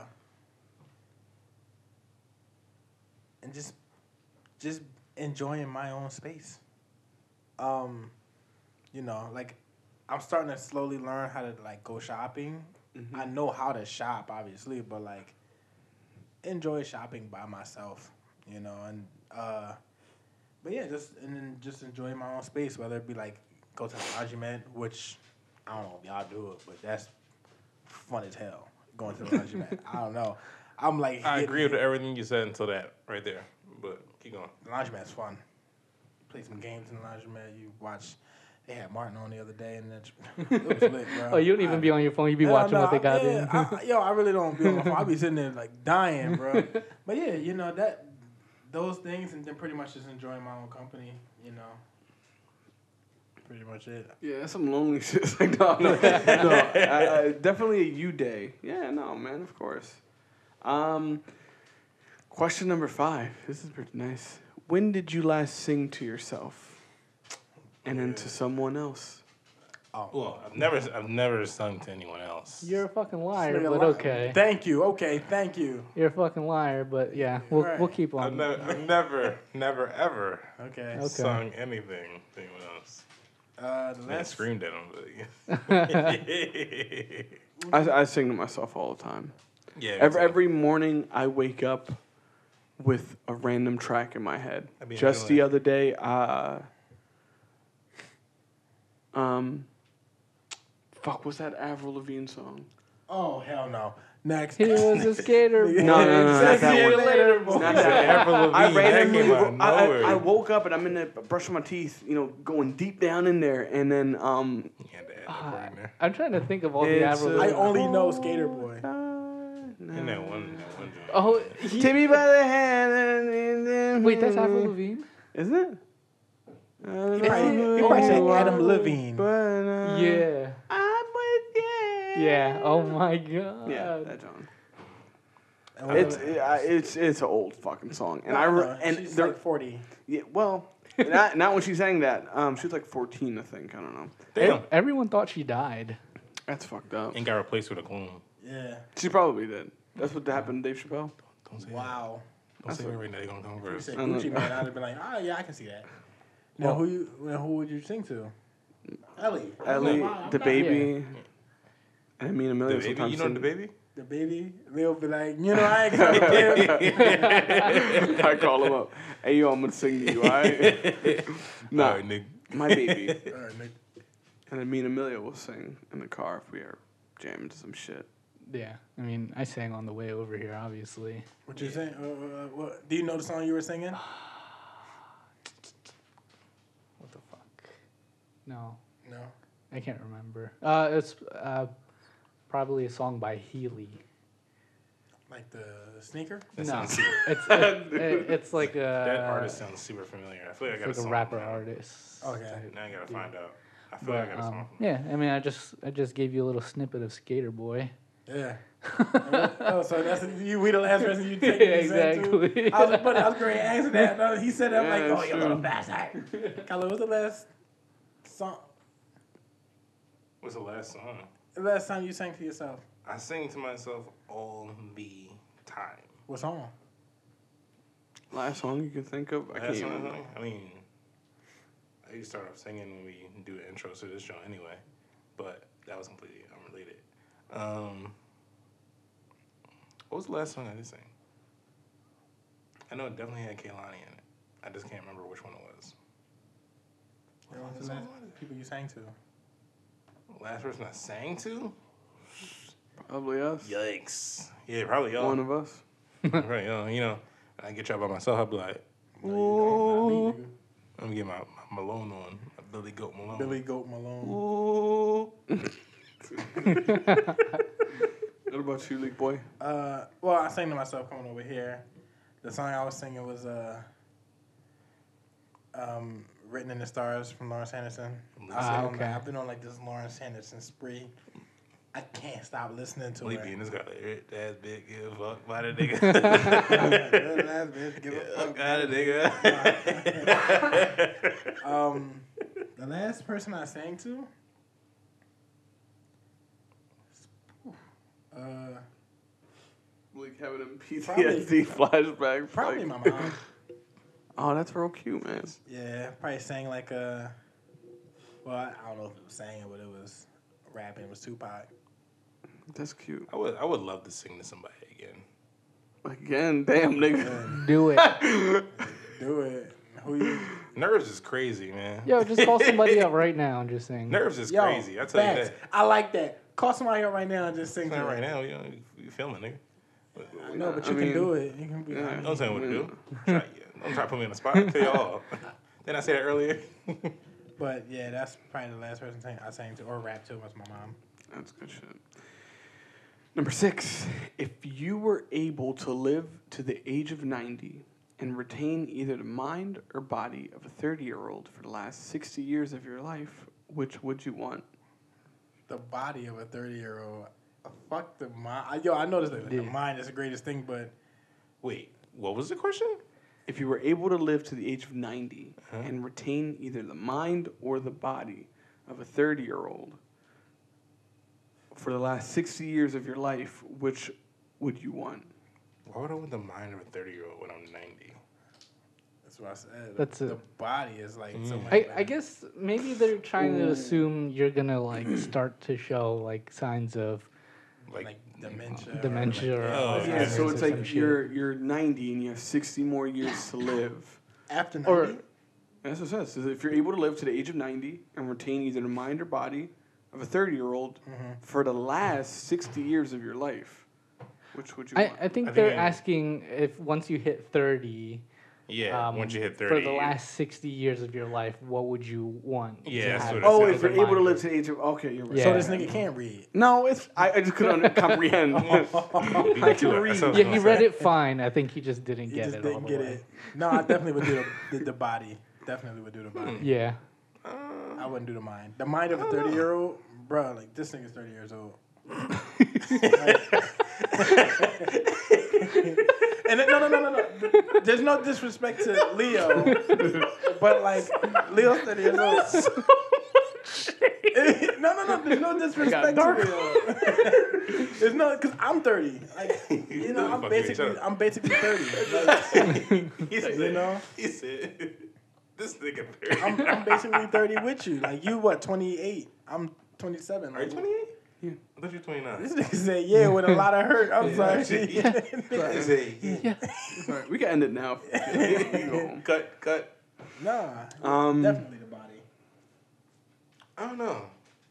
And just, just enjoying my own space. Um, you know, like I'm starting to slowly learn how to like go shopping. Mm-hmm. I know how to shop, obviously, but like enjoy shopping by myself, you know, and uh, but yeah, just and then just enjoy my own space, whether it be like go to the laundromat, which I don't know if y'all do it, but that's fun as hell going to the laundromat. I don't know. I'm like I getting- agree with everything you said until that right there. But keep going. The laundromat's fun. Play some games in the laundromat. You watch. They had Martin on the other day, and that's it was lit, bro. Oh, you don't even I- be on your phone. You be Hell watching no, what they I- got yeah, in. I, I- yo, I really don't be on my phone. I be sitting there like dying, bro. But yeah, you know that those things, and then pretty much just enjoying my own company. You know, pretty much it. Yeah, that's some lonely shit. It's like, no, no, no. I, I, definitely a you day. Yeah, no, man, of course. Um, question number five. This is pretty nice. When did you last sing to yourself, and then to someone else? Oh, Well, I've never, I've never sung to anyone else. You're a fucking liar, Nigga but li- okay. Thank you. Okay, thank you. You're a fucking liar, but yeah, we'll Right. we'll keep I've on. never, I've never, never, ever Okay. Okay. sung anything to anyone else. Uh, the I last screamed at them, but I, I sing to myself all the time. yeah. Every, so- every morning I wake up with a random track in my head. I mean, Just I the know other day, uh, um, fuck, what's that Avril Lavigne song? Oh hell no. Next. He was a skater. No, boy. no, no, no, not that See you one. later, boy. Not that that Avril one. I Lavigne, that randomly, came out wo- of I, I, nowhere. I woke up and I'm in there brushing my teeth, you know, going deep down in there, and then um, You had to add that Ah, part in there. I'm trying to think of all the It's Avril a- I Lavigne- only know Skater Boy. In that one, that one joint. Oh, he- Take me by the hand. And, and, wait, that's Avril Lavigne. Isn't it? He probably, he probably said Adam Levine. But, uh, Yeah, I'm with you. yeah. Oh my god. Yeah, that song. And It's what- it, I- it's it's an old fucking song, and No, I re- no, and she's there, like forty. yeah, well, not not when she sang that. Um, she was like fourteen, I think. I don't know. Damn. Ev- Everyone thought she died. That's fucked up. And got replaced with a clone. Yeah. She probably did. That's what happened to Dave Chappelle. Don't say Wow. that. Don't say that right now. They're gonna come If you first. said I know. Gucci Man, I'd have been like, oh yeah, I can see that. Now Well- who you? Now who would you sing to? Ellie. Ellie, I'm the not- baby, and me and The Amelia baby, sometimes you know sing. the baby? The baby. They'll be like, you know, I ain't trying to play. I call him up. Hey, yo, I'm gonna sing to you, alright? Nah, All right, nigga. my baby. All right, Nick. And then me and Amelia will sing in the car if we are jamming to some shit. Yeah, I mean, I sang on the way over here, obviously. What you saying? Uh, uh, what? Do you know the song you were singing? What the fuck? No, No. I can't remember. Uh, it's uh, probably a song by Healy. Like the sneaker? That No, sounds super. it's it, it, it's like a That artist sounds super familiar. I feel like I got it's a like a song rapper now. artist. Okay. type Now I gotta deal. find out. I feel But, like I got a um, song from yeah, I mean, I just I just gave you a little snippet of Skater Boy. Yeah. Oh, so that's you. We the last person you take. Yeah, me saying to? exactly. I was, but I was going to answer that. No, he said that. I'm Yeah, like, oh, that's you true. little bastard. Kylo, what's the last song? What's the last song? The last time you sang to yourself? I sing to myself all the time. What song? Last song you can think of? I can't Last even song? remember. I mean, I used to start off singing when we do the intro to this show anyway, but that was completely unrelated. Um, what was the last song I did sing? I know it definitely had Kaylani in it. I just can't remember which one it was. You know, what's the last people you sang to? Last person I sang to? Probably us. Yikes. Yeah, probably y'all. One of us. Right, y'all. You know, when I get y'all by myself, I'll be like, No, you don't. Not me, let me get my, my Malone on. My Billy Goat Malone. nigga. Billy Goat Malone. Ooh. What about you, League Boy? Uh, well, I sang to myself coming over here. The song I was singing was uh, um, "Written in the Stars" from Lawrence Henderson. I've, Ah, been on, okay. I've been on like this Lawrence Henderson spree. I can't stop listening to Lee it. being this guy like, "Rich ass bitch, give a fuck about a nigga. Good ass bitch, give a Fuck fuck. about a nigga." Um, the last person I sang to, uh, Like having a P T S D flashback. probably like- my mom. Oh, that's real cute, man. Yeah, probably sang like a. Well, I I don't know if it was singing, but it was rapping. It was Tupac. That's cute. I would, I would love to sing to somebody again. Again, damn, nigga. Do it. Do it. Who you? Nerves is crazy, man. Yo, just call somebody up right now and just sing. Nerves is Yo, crazy. I tell you facts. that. I like that. Call somebody up right now and just sing. It's to not it. right now. You know, you filming, nigga. I know, but I you mean, can do it. You can be. yeah. Don't tell me what to do. Try, don't try to put me on the spot. I tell y'all. Didn't I say that earlier? But yeah, that's probably the last person sang- I sang to or rap to was my mom. That's good shit. Number six. If you were able to live to the age of ninety and retain either the mind or body of a thirty-year-old for the last sixty years of your life, which would you want? The body of a thirty-year-old. Fuck the mind. Yo, I know this. The Yeah. mind is the greatest thing, but Wait, what was the question? If you were able to live to the age of ninety Uh-huh. and retain either the mind or the body of a thirty-year-old for the last sixty years of your life, which would you want? Why would I want the mind of a thirty-year-old when I'm ninety? that's what I said. That's the, it. the body is like so Mm. much. I, I better. guess maybe they're trying to Ooh. assume you're gonna like start to show like signs of Like, like dementia. dementia Or or like, Oh, Alzheimer's Yeah, okay. so or it's some like shit. you're you're ninety and you have sixty more years to live. after ninety. Or That's what it says. So if you're able to live to the age of ninety and retain either the mind or body of a thirty-year-old Mhm. for the last sixty years of your life, which would you I, want? I think I think they're I- asking if once you hit thirty, yeah, um, once you hit thirty. for the last sixty years of your life, what would you want? Yeah, to that's have what it oh, sounds if you're like. able to live to the age of okay, you're right. Yeah. So this nigga can't read. No, it's I, I just couldn't comprehend. I can read. Yeah, he read it fine. I think he just didn't He get just it. didn't all the get way. it. No, I definitely would do the, the, the body. Definitely would do the body. Yeah. I wouldn't do the mind. The mind of a thirty year old, bro. Like this nigga's thirty years old. And it- no, no, no, no, no. There's no disrespect to Leo, but like Leo's thirty years old. no, no, no. There's no disrespect to Leo. There's no, cause I'm thirty. Like you know, I'm Fuck you, basically, shut up. I'm basically thirty. Like, He said, You know? He said, This nigga thirty. I'm, I'm basically thirty with you. Like you, what twenty-eight? I'm twenty-seven. Are you Like, twenty-eight? Yeah. I thought you were twenty-nine. This nigga said, "Yeah," with a lot of hurt. I'm Yeah, sorry. shit, yeah. Nigga say, Yeah. All right, we can end it now. You can go home. Cut, cut. Nah, Um, definitely the body. I don't know.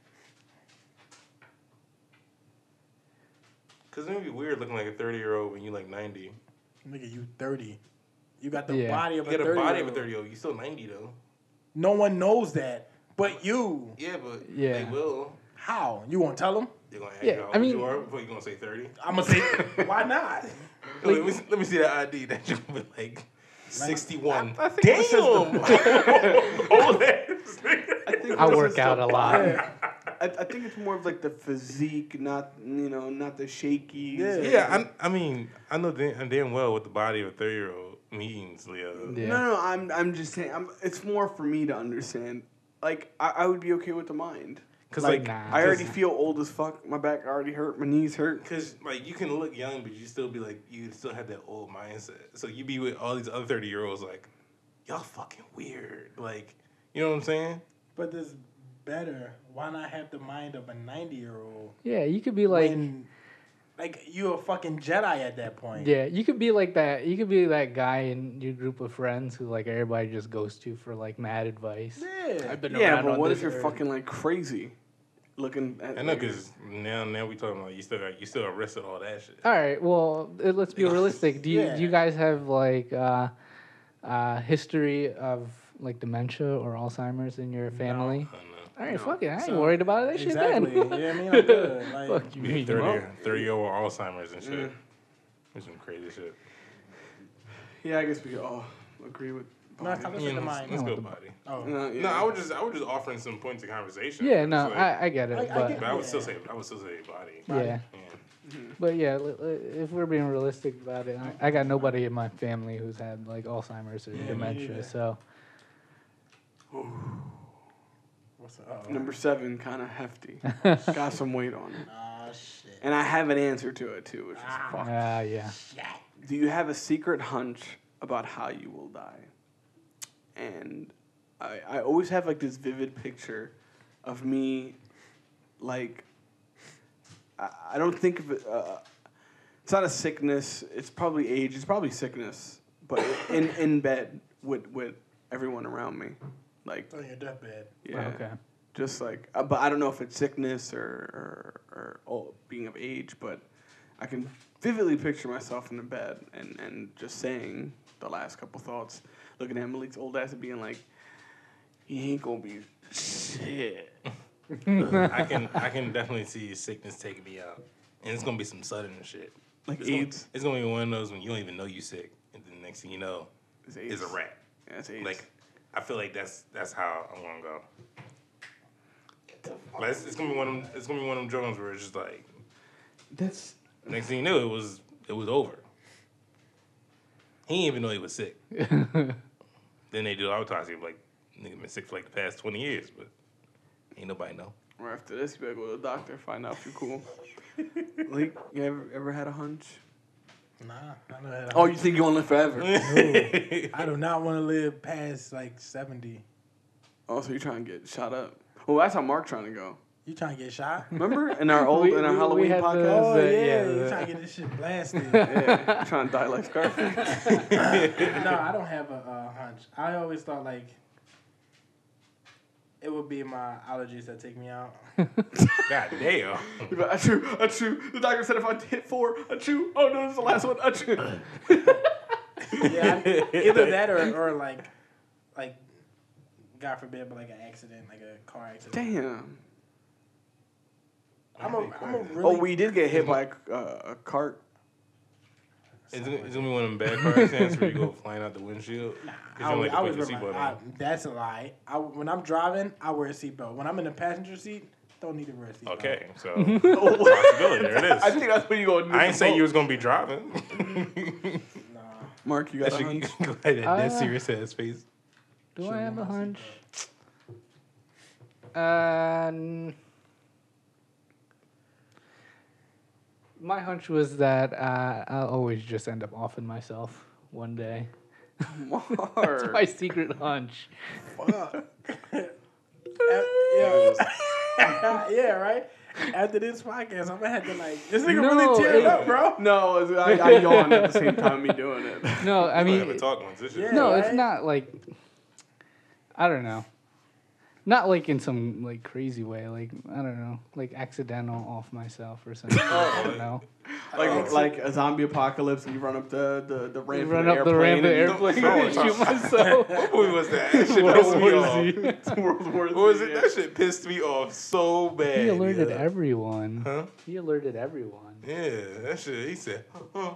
Cause it would be weird looking like a thirty year old when you like ninety. Nigga, you thirty. You got the Yeah. body You of a got a thirty. body of a thirty year old. You still ninety though. No one knows that, but you. Yeah, but Yeah. they will. How? You won't tell them? They're gonna ask Yeah, you how I old mean- you are before you gonna say thirty. I'm gonna say, why not? let, me, let me see that I D that you be like sixty-one. I think it's Damn! just Old ass. I think I it's work just out the a lot. body. I, I think it's more of like the physique, not you know, not the shaky. Yeah. Yeah, I, I mean, I know damn, damn well what the body of a thirty year old means, Leo. Yeah. No, no, I'm I'm just saying. I'm, it's more for me to understand. Like I, I would be okay with the mind. Cause Like like, Nah. I already feel old as fuck. My back already hurt. My knees hurt. Cause like you can look young, but you still be like you still have that old mindset. So you be with all these other thirty year olds like, y'all fucking weird. Like, you know what I'm saying? But this better. Why not have the mind of a ninety year old? Yeah, you could be like, When, like you're a fucking Jedi at that point. yeah, you could be like that. You could be that guy in your group of friends who like everybody just goes to for like mad advice. Yeah. I've been Yeah, around but on what this if you're earth. fucking like crazy, looking at? I know, cause now now we talking about you still got you still arrested all that shit. All right, well, uh, let's be realistic. Do you Yeah. do you guys have like uh, uh, history of like dementia or Alzheimer's in your family? I don't know. All right, No. fuck it. I ain't So, worried about that exactly. shit You then. know what I mean? I'm good. Like, Fuck you, Be mean. thirty, Well- thirty year old Alzheimer's and shit. Yeah. There's some crazy shit. Yeah, I guess we could all agree with. No, body. come- Let's Yeah, look at let's, mine. let's I go want the- body. oh. No, yeah. No, I would just I would just offering some points of conversation. Yeah, It's no, like- I, I get it, I- I but get but I would Yeah. still say I would still say body. yeah, Yeah. but yeah, li- li- if we're being realistic about it, I, I got nobody in my family who's had like Alzheimer's or Yeah, me dementia, neither. so What's the, uh-oh. Number seven, kind of hefty. Got some weight on it, Ah, shit. and I have an answer to it too, which is Ah. fuck. ah, yeah. Do you have a secret hunch about how you will die? And I, I always have like this vivid picture of me, like, I, I don't think of it, uh, it's not a sickness, it's probably age, it's probably sickness, but in, in bed with, with everyone around me. Like, On your deathbed. yeah. Okay. Just like, uh, but I don't know if it's sickness or, or, or old, being of age, but I can vividly picture myself in the bed and, and just saying the last couple thoughts, looking at Malik's old ass and being like, he ain't gonna be shit. I can I can definitely see sickness taking me out, and it's gonna be some sudden shit. Like It's gonna, AIDS. it's gonna be one of those when you don't even know you sick, and then the next thing you know, It's AIDS. is a rat. Yeah, it's AIDS. Like I feel like that's that's how I'm gonna go. Like, it's, it's gonna be one of them. It's gonna be one of them drones where it's just like That's next thing you knew, it was it was over. He didn't even know he was sick. Then they do autopsy, like nigga been sick for like the past twenty years, but ain't nobody know. or after this, you better go to the doctor, find out if you're cool. Malik, you ever ever had a hunch? Nah, I know that. Oh, you think you wanna live forever? I do not want to live past like seventy. Oh, so you're trying to get shot up? Well, that's how Mark trying to go. You trying to get shot? Remember in our old We- in our we- we Halloween had the- podcast? Oh the- yeah, yeah, you the- trying to get this shit blasted. Yeah, you're trying to die like Scarface. No, I don't have a uh, hunch. I always thought like it would be my allergies that take me out. God damn. I chew, I chew. The doctor said if I hit four, I chew. Oh no, this is the last one. I chew. Yeah, I- either that or, or like, like, God forbid, but like an accident, like a car accident. Damn. I'm a, I'm a really. Oh, we did get hit by a, uh, a cart. It's gonna, it's gonna be one of them bad car accidents where you go flying out the windshield. 'Cause you I, don't like to I put was your wear my, seatbelt I, on. that's a lie. I, when I'm driving, I wear a seatbelt. When I'm in the passenger seat, don't need to wear a seatbelt. Okay, so possibility. There it is. I think that's where you go. I ain't saying you was gonna be driving. Nah. Mark, you got That a shit, hunch? go ahead, that dead Uh, serious ass face. Do Shouldn't I have a wear my hunch? seatbelt. Um, my hunch was that uh, I'll always just end up offing myself one day. That's my secret hunch. Fuck. yeah. yeah, right? After this podcast, I'm gonna have to like this nigga No, really teared hey. up, bro. No, it was- I, I yawned at the same time me doing it. No, I I mean, mean, haven't talked once. This shit- Yeah. no, it's right? not like I don't know. Not like in some like crazy way, like I don't know, like accidental off myself or something. I don't know. Like like a zombie apocalypse, and you run up the the, the ramp. Run of up the the ramp of the airplane airplane and and you- shoot myself. What movie was that? That shit World pissed me War off. Z. It's World War Z. What was it? yeah. That shit pissed me off so bad. He alerted yeah. everyone. Huh? He alerted everyone. Yeah, that shit. He said, oh,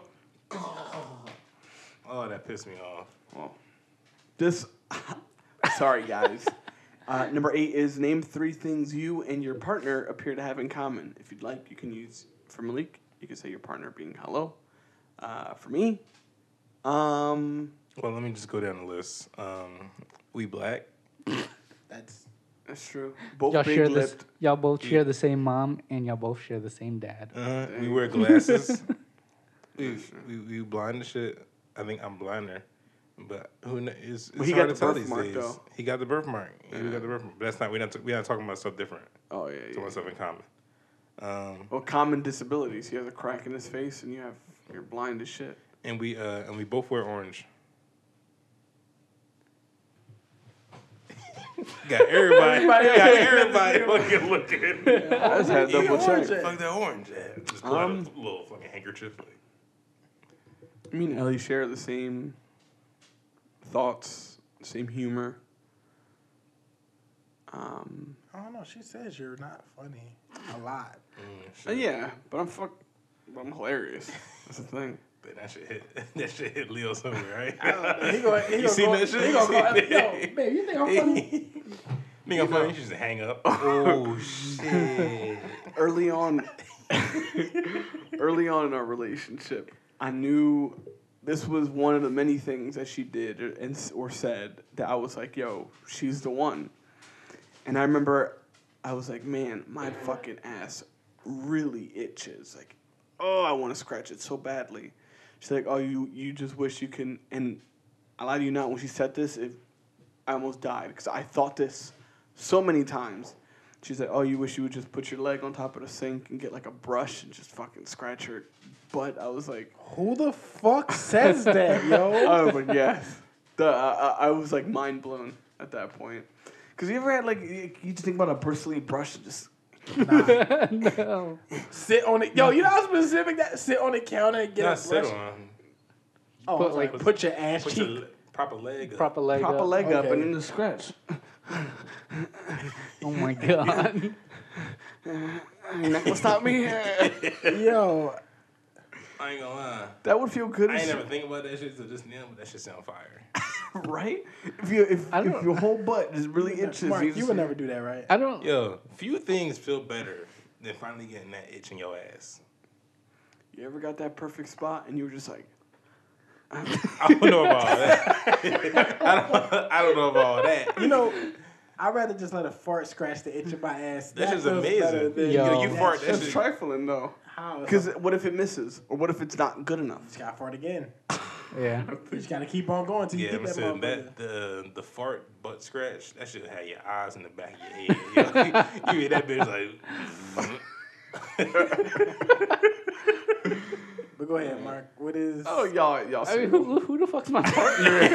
that pissed me off. Well, this. Sorry, guys. Uh, number eight is name three things you and your partner appear to have in common. If you'd like, you can use for Malik. You can say your partner being hello. Uh, for me, um, Well, let me just go down the list. Um, we black. That's that's true. Both Y'all big share this. lipped. Y'all both share the same mom, and y'all both share the same dad. Uh, we Dang. wear glasses. we, That's true. we we blind as shit. I think I'm blinder, but who knows? It's, it's Well, he hard got to the tell these birthmark, days. though. He got the birthmark. Yeah. We Yeah. got the birthmark. But that's not. We're not. We're not talking about stuff different. Oh yeah, Talking yeah. about stuff in common. Um, Well, common disabilities. He has a crack in his face, and you have you're blind as shit. and we uh and we both wear orange. got everybody. got everybody fucking looking. I just had You double orange check. it. Fuck that orange. Yeah. Just pull out Um, a little fucking handkerchief. Like, Me and Ellie share the same thoughts, same humor. Um, I don't know. She says you're not funny a lot. mm, uh, shit. yeah, but I'm fuck, but I'm hilarious. That's the thing. But that shit hit. That shit hit Leo somewhere, right? He gonna, he You gonna seen go, that shit? He You gonna go, seen yo, that? babe, you think I'm funny? Think I'm funny? You should just hang up. Oh shit! Early on, early on in our relationship, I knew this was one of the many things that she did or, and s- or said that I was like, "Yo, she's the one." And I remember, I was like, "Man, my fucking ass really itches. Like, oh, I want to scratch it so badly." She's like, "Oh, you you just wish you can." And I lie to you not, when she said this, it, I almost died because I thought this so many times. She's like, "Oh, you wish you would just put your leg on top of the sink and get like a brush and just fucking scratch her butt." I was like, Who the fuck says that, yo? I was like, yes. The, I, I I was like mind blown at that point. Cause you ever had like you you just think about a bristly brush and just Nah. No. Sit on it. Yo, you know how specific that? Sit on the counter and get Not a sit brush. on. Oh, Put, I'm sorry, like, put your ass Put cheek. your le- proper leg up. Prop a leg prop a up. leg up Okay. and then the scratch. Oh my god. You're not gonna stop me. Yo, I ain't gonna lie. That would feel good I as ain't shit, never think about that shit till just now, but that shit sound fire. right? If you if, I if don't- your whole butt just really itches, Mark, you, you just- would never do that, right? I don't. Yo, few things feel better than finally getting that itch in your ass. You ever got that perfect spot and you were just like, I don't know about all that. I don't. I don't know about all that. You know, I'd rather just let a fart scratch the itch of my ass. That shit's feels better amazing. than- Yo. Yo, you fart. That that's shit. trifling though. How? Because what if it misses, or what if it's not good enough? Just gotta fart again. Yeah. You just gotta keep on going till you Yeah, get I'm that saying motherfucker. that the the fart butt scratch. That should have your eyes in the back of your head. Yo, you hear that bitch like. But go ahead, Mark. What is? Oh y'all, y'all. I mean, single. who, who the fuck's my partner?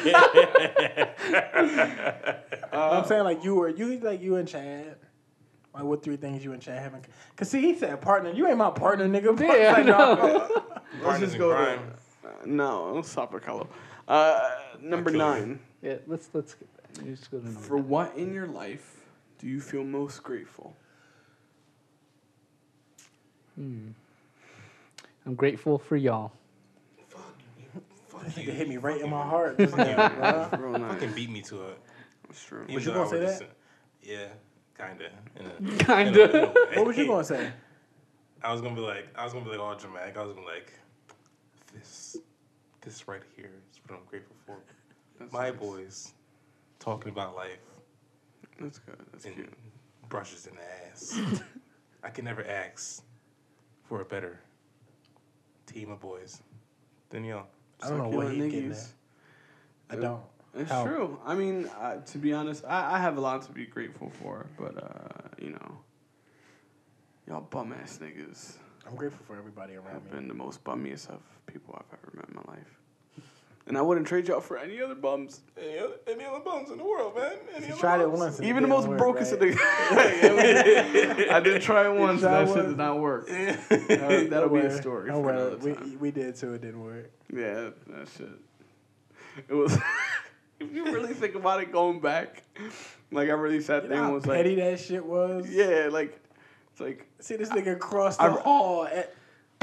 I'm saying like you were you like you and Chad. Like what three things you and Chad haven't? Cause see, he said partner. You ain't my partner, nigga. Yeah, Like, I know. no. Let's Partners just in go crime. to uh, no. Let's stop at Carlo. Uh, number Okay. nine. Yeah, let's let's get that. Let's go to number For nine. what in your life do you feel most grateful? Hmm. I'm grateful for y'all. Fuck That you. nigga hit me right in my heart. Just now, That's bro. real nice. Fucking beat me to it. That's true. Even Was you though gonna I say was that? just- Yeah, kinda. In a- Kinda. in a- in a way. What was you gonna say? I was gonna be like, I was gonna be like all dramatic. I was gonna be like, this, this right here is what I'm grateful for. That's My nice. boys talking about life That's good. That's and cute. brushes in the ass. I can never ask for a better team of boys than y'all. I don't know Just what like he you getting and at. Niggies. I don't. It's How? true. I mean, uh, to be honest, I, I have a lot to be grateful for, but uh, you know, y'all bum ass niggas I'm grateful for everybody around have me. been the most bummiest of people I've ever met in my life. And I wouldn't trade y'all for any other bums. Any other, any other bums in the world, man? Any You other tried it bums? once. and Even the didn't most work, brokest right? of niggas. I did try it once, and tried that shit once. did not work. Yeah. That'll, that'll Don't be a worry. story Don't for worry. another We, time. we did too. It didn't work. Yeah, that shit. It was. If you really think about it, going back, like I really sat You there know and how was petty like, that shit was? yeah, like it's like See this nigga across the I- hall. At,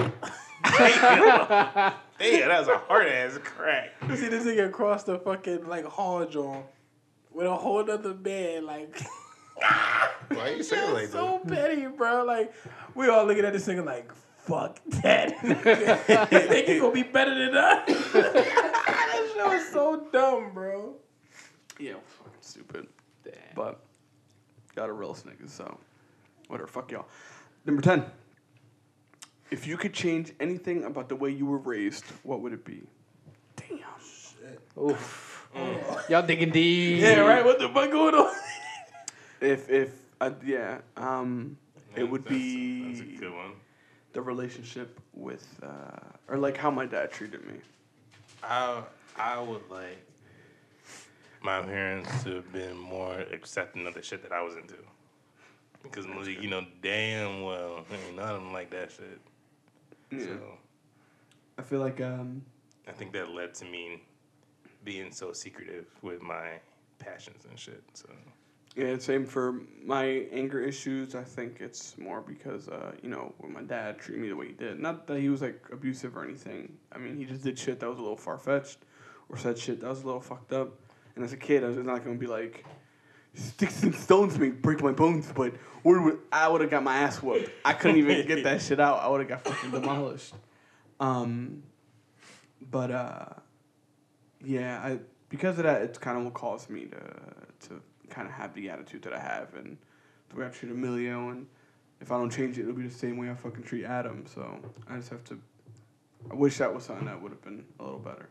Damn, that was a hard ass crack. see this nigga across the fucking like hall joint with a whole other man. Like, Why you saying like so that? petty, bro. Like, we all looking at this nigga like, fuck that. nigga. You think he gonna be better than us? That shit was so dumb, bro. yeah, fucking stupid. But got a real niggas, so whatever. Fuck y'all. Number ten. If you could change anything about the way you were raised, what would it be? Damn. Oof. Y'all digging deep. Yeah, right. What the fuck going on? If if uh, yeah, um, it Man, would that's- be That's a good one. the relationship with uh, or like how my dad treated me. I I would like my parents to have been more accepting of the shit that I was into. Because like, you know damn well ain't none of them like that shit. Yeah. So I feel like um, I think that led to me being so secretive with my passions and shit. So yeah, same for my anger issues. I think it's more because uh, you know when my dad treated me the way he did. Not that he was like abusive or anything. I mean, he just did shit that was a little far fetched, or said shit that was a little fucked up. And as a kid, I was not gonna be like, sticks and stones may break my bones, but where would, I would have got my ass whooped. I couldn't even get that shit out. I would have got fucking demolished. Um, but uh, yeah, I because of that, it's kind of what caused me to to kind of have the attitude that I have and the way I treat Emilio. And if I don't change it, it'll be the same way I fucking treat Adam. So I just have to. I wish that was something that would have been a little better.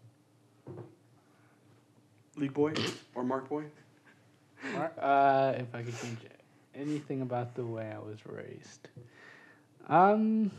League boy or Mark boy? Uh, if I could change anything about the way I was raised, um,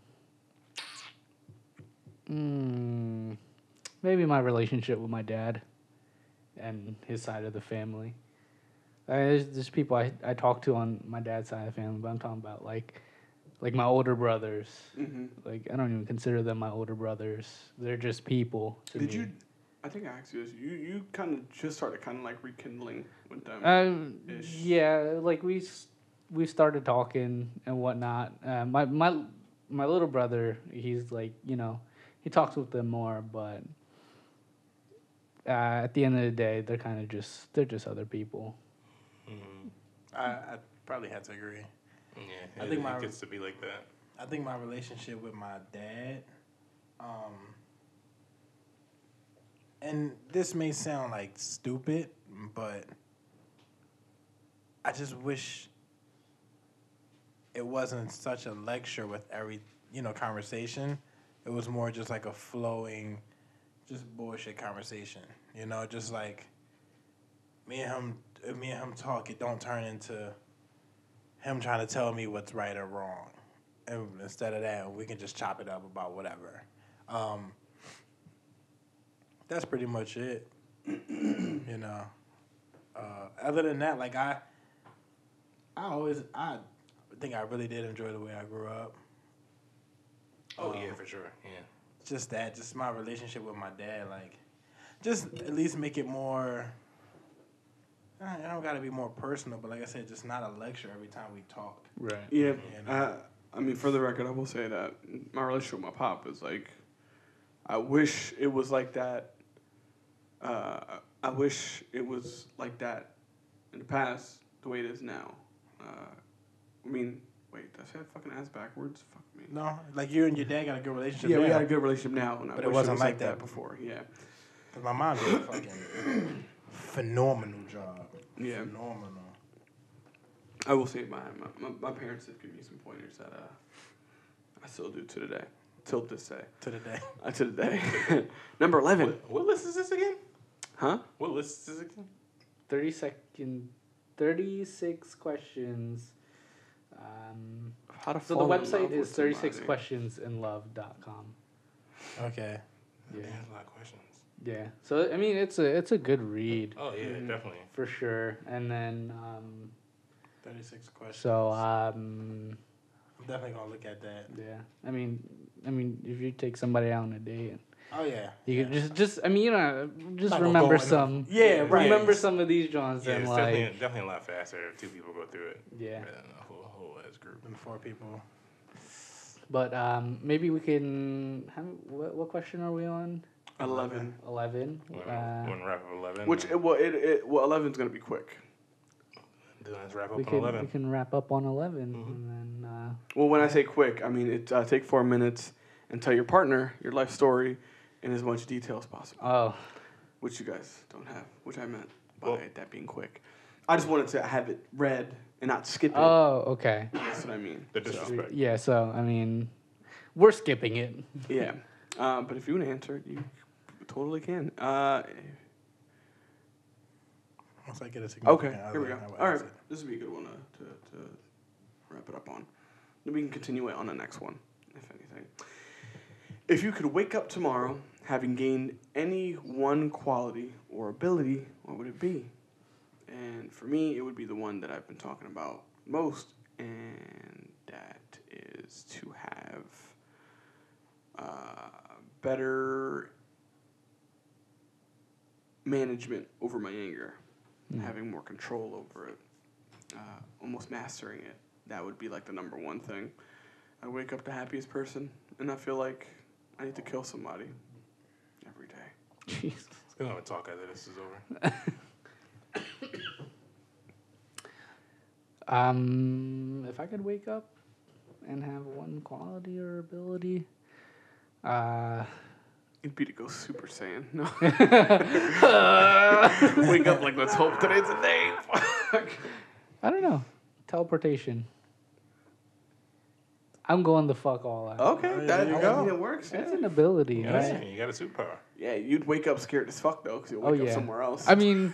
mm, maybe my relationship with my dad and his side of the family. Uh, there's, there's people I, I talk to on my dad's side of the family, but I'm talking about like like my older brothers. Mm-hmm. Like I don't even consider them my older brothers. They're just people to Did me. you? I think I asked you this. You you kind of just started kind of like rekindling with them. Um, ish. yeah, like we s- we started talking and whatnot. Uh, my my my little brother, he's like you know, he talks with them more, but uh, at the end of the day, they're kind of just they're just other people. mm, I, I probably have to agree. yeah, I it, think it my- gets to be like that. I think my relationship with my dad, um, and this may sound like stupid, but I just wish it wasn't such a lecture with every, you know, conversation. It was more just like a flowing, just bullshit conversation. You know, just like me and him, if me and him talk, it don't turn into him trying to tell me what's right or wrong. And instead of that, we can just chop it up about whatever. Um, that's pretty much it. You know. Uh, other than that, like I, I always, I think I really did enjoy the way I grew up. Oh Um, yeah, for sure. Yeah. Just that, just my relationship with my dad, like, just at least make it more. I don't gotta be more personal, but like I said, just not a lecture every time we talk. Right. Yeah, You know? uh, I mean, for the record, I will say that my relationship with my pop is like, I wish it was like that. Uh, I wish it was like that in the past, the way it is now. Uh, I mean, wait, did I say that fucking ass backwards? Fuck me. No, like you and your dad got a good relationship. Yeah, we now. got a good relationship now, and I But it wish wasn't was like like that that. before. Yeah, 'Cause my mom did a fucking phenomenal job. yeah. Phenomenal. I will say my my, my, my parents did give me some pointers that uh, I still do to today, till this day, To the day. uh, to the day. Number eleven. What, what list is this again? Huh? What list is it again? thirty second, thirty-six questions. Um, How to so the fall in website love is with thirty-six somebody. questions in love dot com. Okay. Yeah. Yeah, a lot of questions. Yeah. So I mean, it's a it's a good read Oh yeah, Mhm. definitely. for sure. And then um, thirty-six questions. so um, I'm definitely gonna look at that. yeah. I mean, I mean, if you take somebody out on a date, Oh yeah. you yeah. could just just I mean, you know, just Not gonna remember go in some. Yeah, right. Remember some of these Johns Yeah, and it's like definitely definitely a lot faster if two people go through it. yeah. Rather than a whole whole ass group. And four people. But um, maybe we can. How, what, what question are we on? Eleven. Eleven. When, Uh, when wrap up eleven. Which then- it, well, it, it well, eleven's gonna be quick. then let's wrap up we on can eleven. we can wrap up on eleven Mhm. and then. Uh, Well, when I say quick, I mean it. Uh, take four minutes and tell your partner your life story in as much detail as possible, oh, which you guys don't have. Which I meant by Well- that being quick. I just wanted to have it read and not skip it. oh, okay. That's what I mean. The So, disrespect. Yeah. So I mean, we're skipping it. yeah, uh, but if you want to answer it, you totally can. Uh, Once I get a significant okay, here we other, go. I will All right, answer. this would be a good one to, to, to wrap it up on. Then we can continue it on the next one, if anything. If you could wake up tomorrow having gained any one quality or ability, what would it be? And for me, it would be the one that I've been talking about most, and that is to have uh, better management over my anger, Mm. having more control over it, uh, almost mastering it. That would be like the number one thing. I wake up the happiest person, and I feel like I need to kill somebody every day. Jesus. We're gonna talk after this is over. Um, if I could wake up and have one quality or ability, uh, It'd be to go Super Saiyan. No. Wake up like, let's hope today's a day. Fuck. I don't know, teleportation. I'm going the fuck all out. Okay, There that, you I go. mean, it works. That's Yeah. an ability, Yeah, right? you got a superpower. Yeah, you'd wake up scared as fuck though, because you'll Oh, wake up yeah. somewhere else. I mean,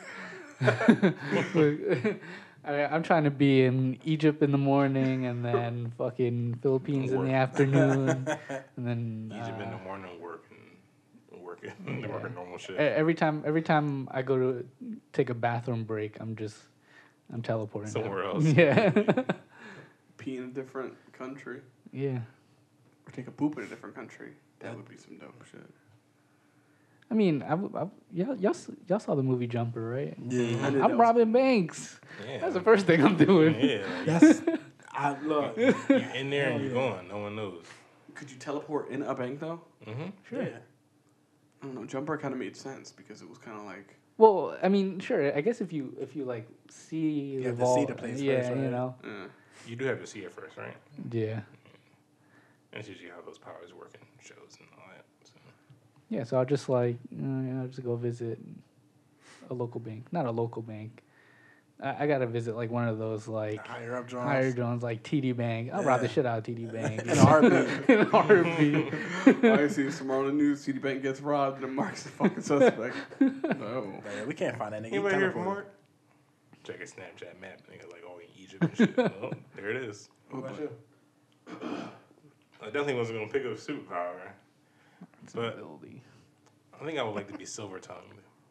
I, I'm trying to be in Egypt in the morning and then fucking Philippines in Work. the afternoon, and then Egypt in uh, the morning, working, working, Yeah. working normal e- shit. every time every time I go to take a bathroom break, I'm just I'm teleporting Somewhere now. else. Yeah, Pee in a different country, yeah. or take a poop in a different country. That would be some dope shit. I mean, I, I, y'all, y'all, s- y'all saw the movie Jumper, right? Yeah. I knew that I'm was- robbing banks. Yeah. That's the first thing I'm doing. Yeah. Like, That's I look. you in there and you're going. No one knows. Could you teleport in a bank though? Mm-hmm. Sure. Yeah. I don't know. Jumper kind of made sense because it was kind of like Well, I mean, sure. I guess if you if you like see You the have to see vault, the place yeah, first, you right? know, uh, You do have to see it first, right? yeah, That's usually how those powers work in shows and all that. So. yeah. So I'll just like, uh, you know, just go visit a local bank, not a local bank. I, I gotta visit like one of those like Higher up Jones. higher Jones, like T D Bank. I'll rob the Yeah. shit out of T D Bank. In a heartbeat. In a heartbeat. I see tomorrow on the news, City Bank gets robbed and Mark's the fucking suspect. No. But yeah, we can't find that nigga. He Anybody here from teleported. Mark? Check his Snapchat map. Nigga, like, oh, in Egypt and shit. Well, there it is. What about you? I definitely wasn't going to pick up superpower. It's an But- ability. I think I would like to be silver tongued.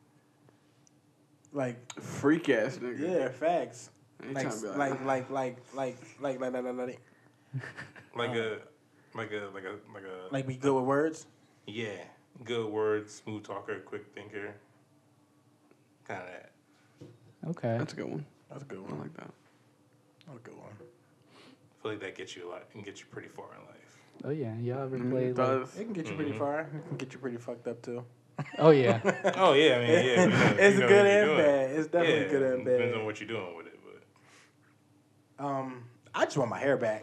Like, Freak ass nigga. yeah, facts. Ain't Like, trying to be like, like, like, like, like, like, like, like, like, Like Uh. a, like a, like a, like a, like, be good with words. yeah. Good words, smooth talker, quick thinker. Kind of that. Okay. That's a good one. That's a good I one. like that. That's a good one. I feel like that gets you a lot and gets you pretty far in life. Oh yeah, y'all ever Mm, played? it Like, does. It can get you pretty Mhm. far. It can get you pretty fucked up too. oh yeah. Oh, yeah, I mean, yeah. you know- it's you know good what you're and doing. bad. It's definitely Yeah, good and Depends on bad. what you're doing with it, but. Um, I just want my hair back.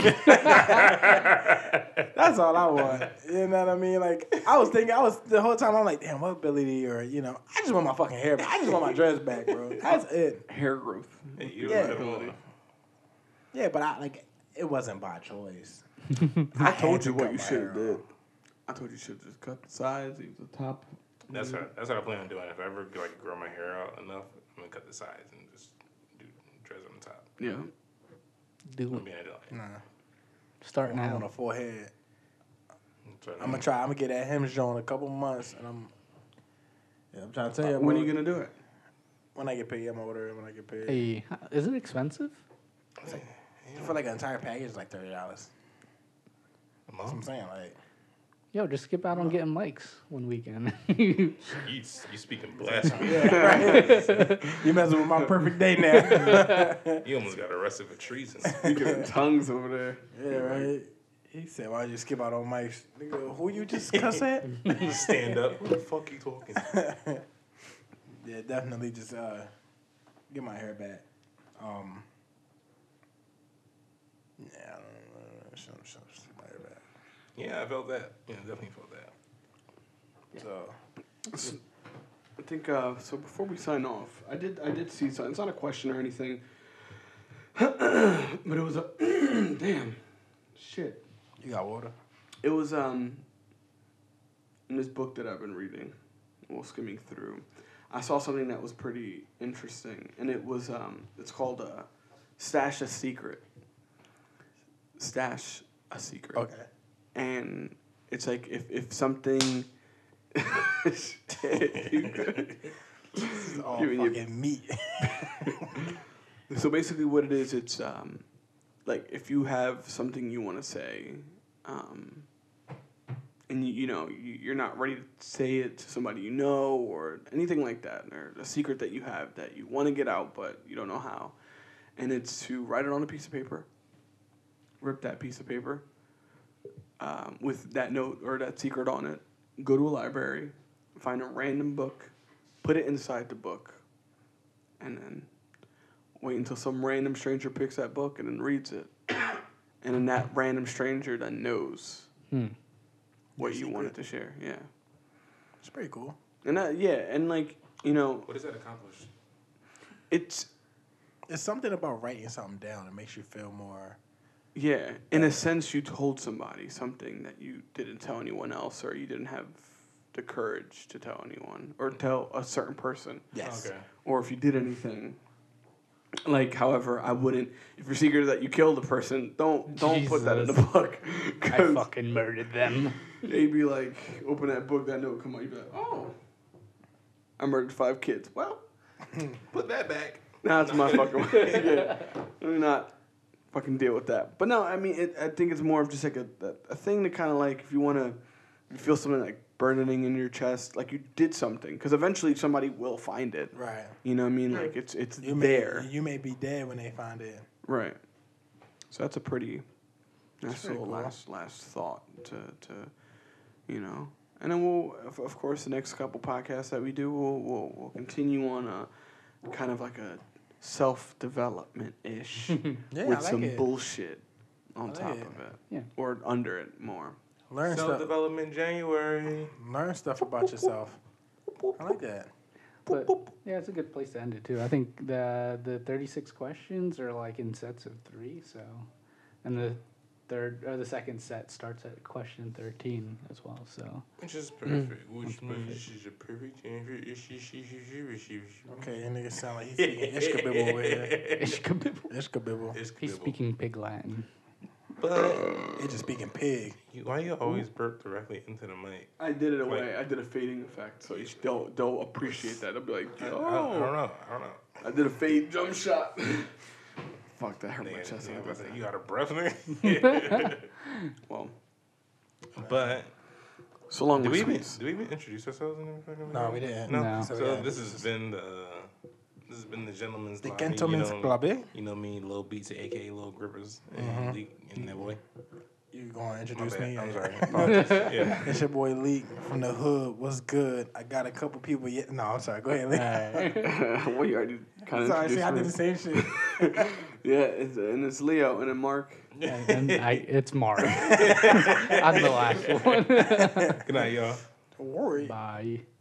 That's all I want. You know what I mean? Like, I was thinking, I was the whole time. I'm like, damn, what ability or you know? I just want my fucking hair back. I just want my dress back, bro. That's it. Hair growth. Hey, you Yeah. let 'em on. Yeah, but I like it wasn't by choice. I had told to you what cut you my should have hair did. off. I told you should just cut the sides, leave the top That's what that's what I plan on doing. If I ever like grow my hair out enough, I'm gonna cut the sides and just do dreads on the top. Yeah. Do I'm it. gonna be an adult. Nah. Start I want now. a forehead. That's what I'm gonna try. I'm gonna get that Hems Joe in a couple months, and I'm. Yeah, I'm trying to tell you. When are bro, you gonna do it? When I get paid, I'm order it when I get paid. Hey, is it expensive? For like an entire package, it's like thirty dollars. A That's what I'm month? saying. Like, Yo, just skip out on getting likes one weekend. You you speaking blasphemy? yeah, right. You messing with my perfect day now. You almost got arrested for treason. Speaking of tongues over there. Yeah, right. He said, "Why don't you skip out on mics?" Nigga, who you just cuss at? Stand up. Who the fuck you talking? Yeah, definitely just uh, get my hair back. Um, yeah, I don't know. Some, some, some, my hair back. Yeah, I felt that. Yeah, definitely felt that. So, I think uh, so. Before we sign off, I did I did see something. It's not a question or anything, but it was a damn shit. you got water? It was um in this book that I've been reading, well skimming through. I saw something that was pretty interesting, and it was um it's called uh, Stash a Secret. Stash a Secret. Okay. And it's like if if something. Shit, you good? This is all Giving you- fucking meat. So basically, what it is, it's um, like if you have something you want to say, um, and you, you know you, you're not ready to say it to somebody you know or anything like that, or a secret that you have that you want to get out but you don't know how, and it's to write it on a piece of paper, rip that piece of paper, um, with that note or that secret on it, go to a library, find a random book, put it inside the book, and then wait until some random stranger picks that book and then reads it. And then that random stranger then knows Hmm. what Your you wanted secret. to share. Yeah. It's pretty cool. And that, yeah, and like, you know, What does that accomplish? it's, It's something about writing something down that makes you feel more. yeah, in a sense, you told somebody something that you didn't tell anyone else or you didn't have the courage to tell anyone or tell a certain person. Yes. Okay. Or if you did anything. Like, however, I wouldn't. If you're secret that you killed a person, don't don't put that in the Jesus. book. I 'Cause fucking murdered them. they'd be like, open that book, that note come out. You'd be like, oh, I murdered five kids. Well, Put that back. now it's my fucking way. Yeah, let me not fucking deal with that. But no, I mean, it, I think it's more of just like a a, a thing to kind of like if you want to, you feel something like burning in your chest, like you did something, because eventually somebody will find it. Right. You know what I mean? Like it's it's You may, there. You may be dead when they find it. Right. So that's a pretty nice That's pretty little cool. last last thought to to you know. And then we'll of, of course the next couple podcasts that we do we'll we'll, we'll continue on a kind of like a self development ish Yeah, with I like some it. bullshit on I like top it. of it. Yeah. Or under it more. Learn Self stuff. development January. Learn stuff about yourself. I like that. But yeah, it's a good place to end it too. I think the the thirty-six questions are like in sets of three, so and the third or the second set starts at question thirteen as well. So Which is perfect. Which That's means perfect. this is a perfect January. Okay, that nigga sound like he's speaking Ishkabibble over here. Ishkabibble. Ishkabibble. It's He's kibble. speaking pig Latin. But He just speaking pig. you, why you always burp directly into the mic? I did it away. Wait. I did a fading effect, so you they'll they'll appreciate that. They'll be like, I, oh, I, I don't know. I don't know. I did a fade jump shot. Fuck, that hurt my Nigga, chest. nigga, when I about did to- that. you got a breath, nigga. Well, But so long do we with even sweets. do we even introduce ourselves in everything? No, we didn't. No. No. So, So, yeah, this this has been the this has been the gentleman's The lobby. Gentleman's you know, Club, eh? You know me, Lil Beats, aka Lil Grippers, Mhm. and Leak and that boy. You gonna My introduce bad. me? I'm Yeah. sorry. Apologies. yeah. It's your boy Leak from the hood. What's good? I got a couple people yet. No, I'm sorry. Go ahead, Leak. Alright. well, you already kind of Sorry, see, I did the introduced same shit. me. Yeah, it's, and it's Leo, and then Mark. and, and I, it's Mark. I'm the last one. Good night, y'all. Don't worry. Bye.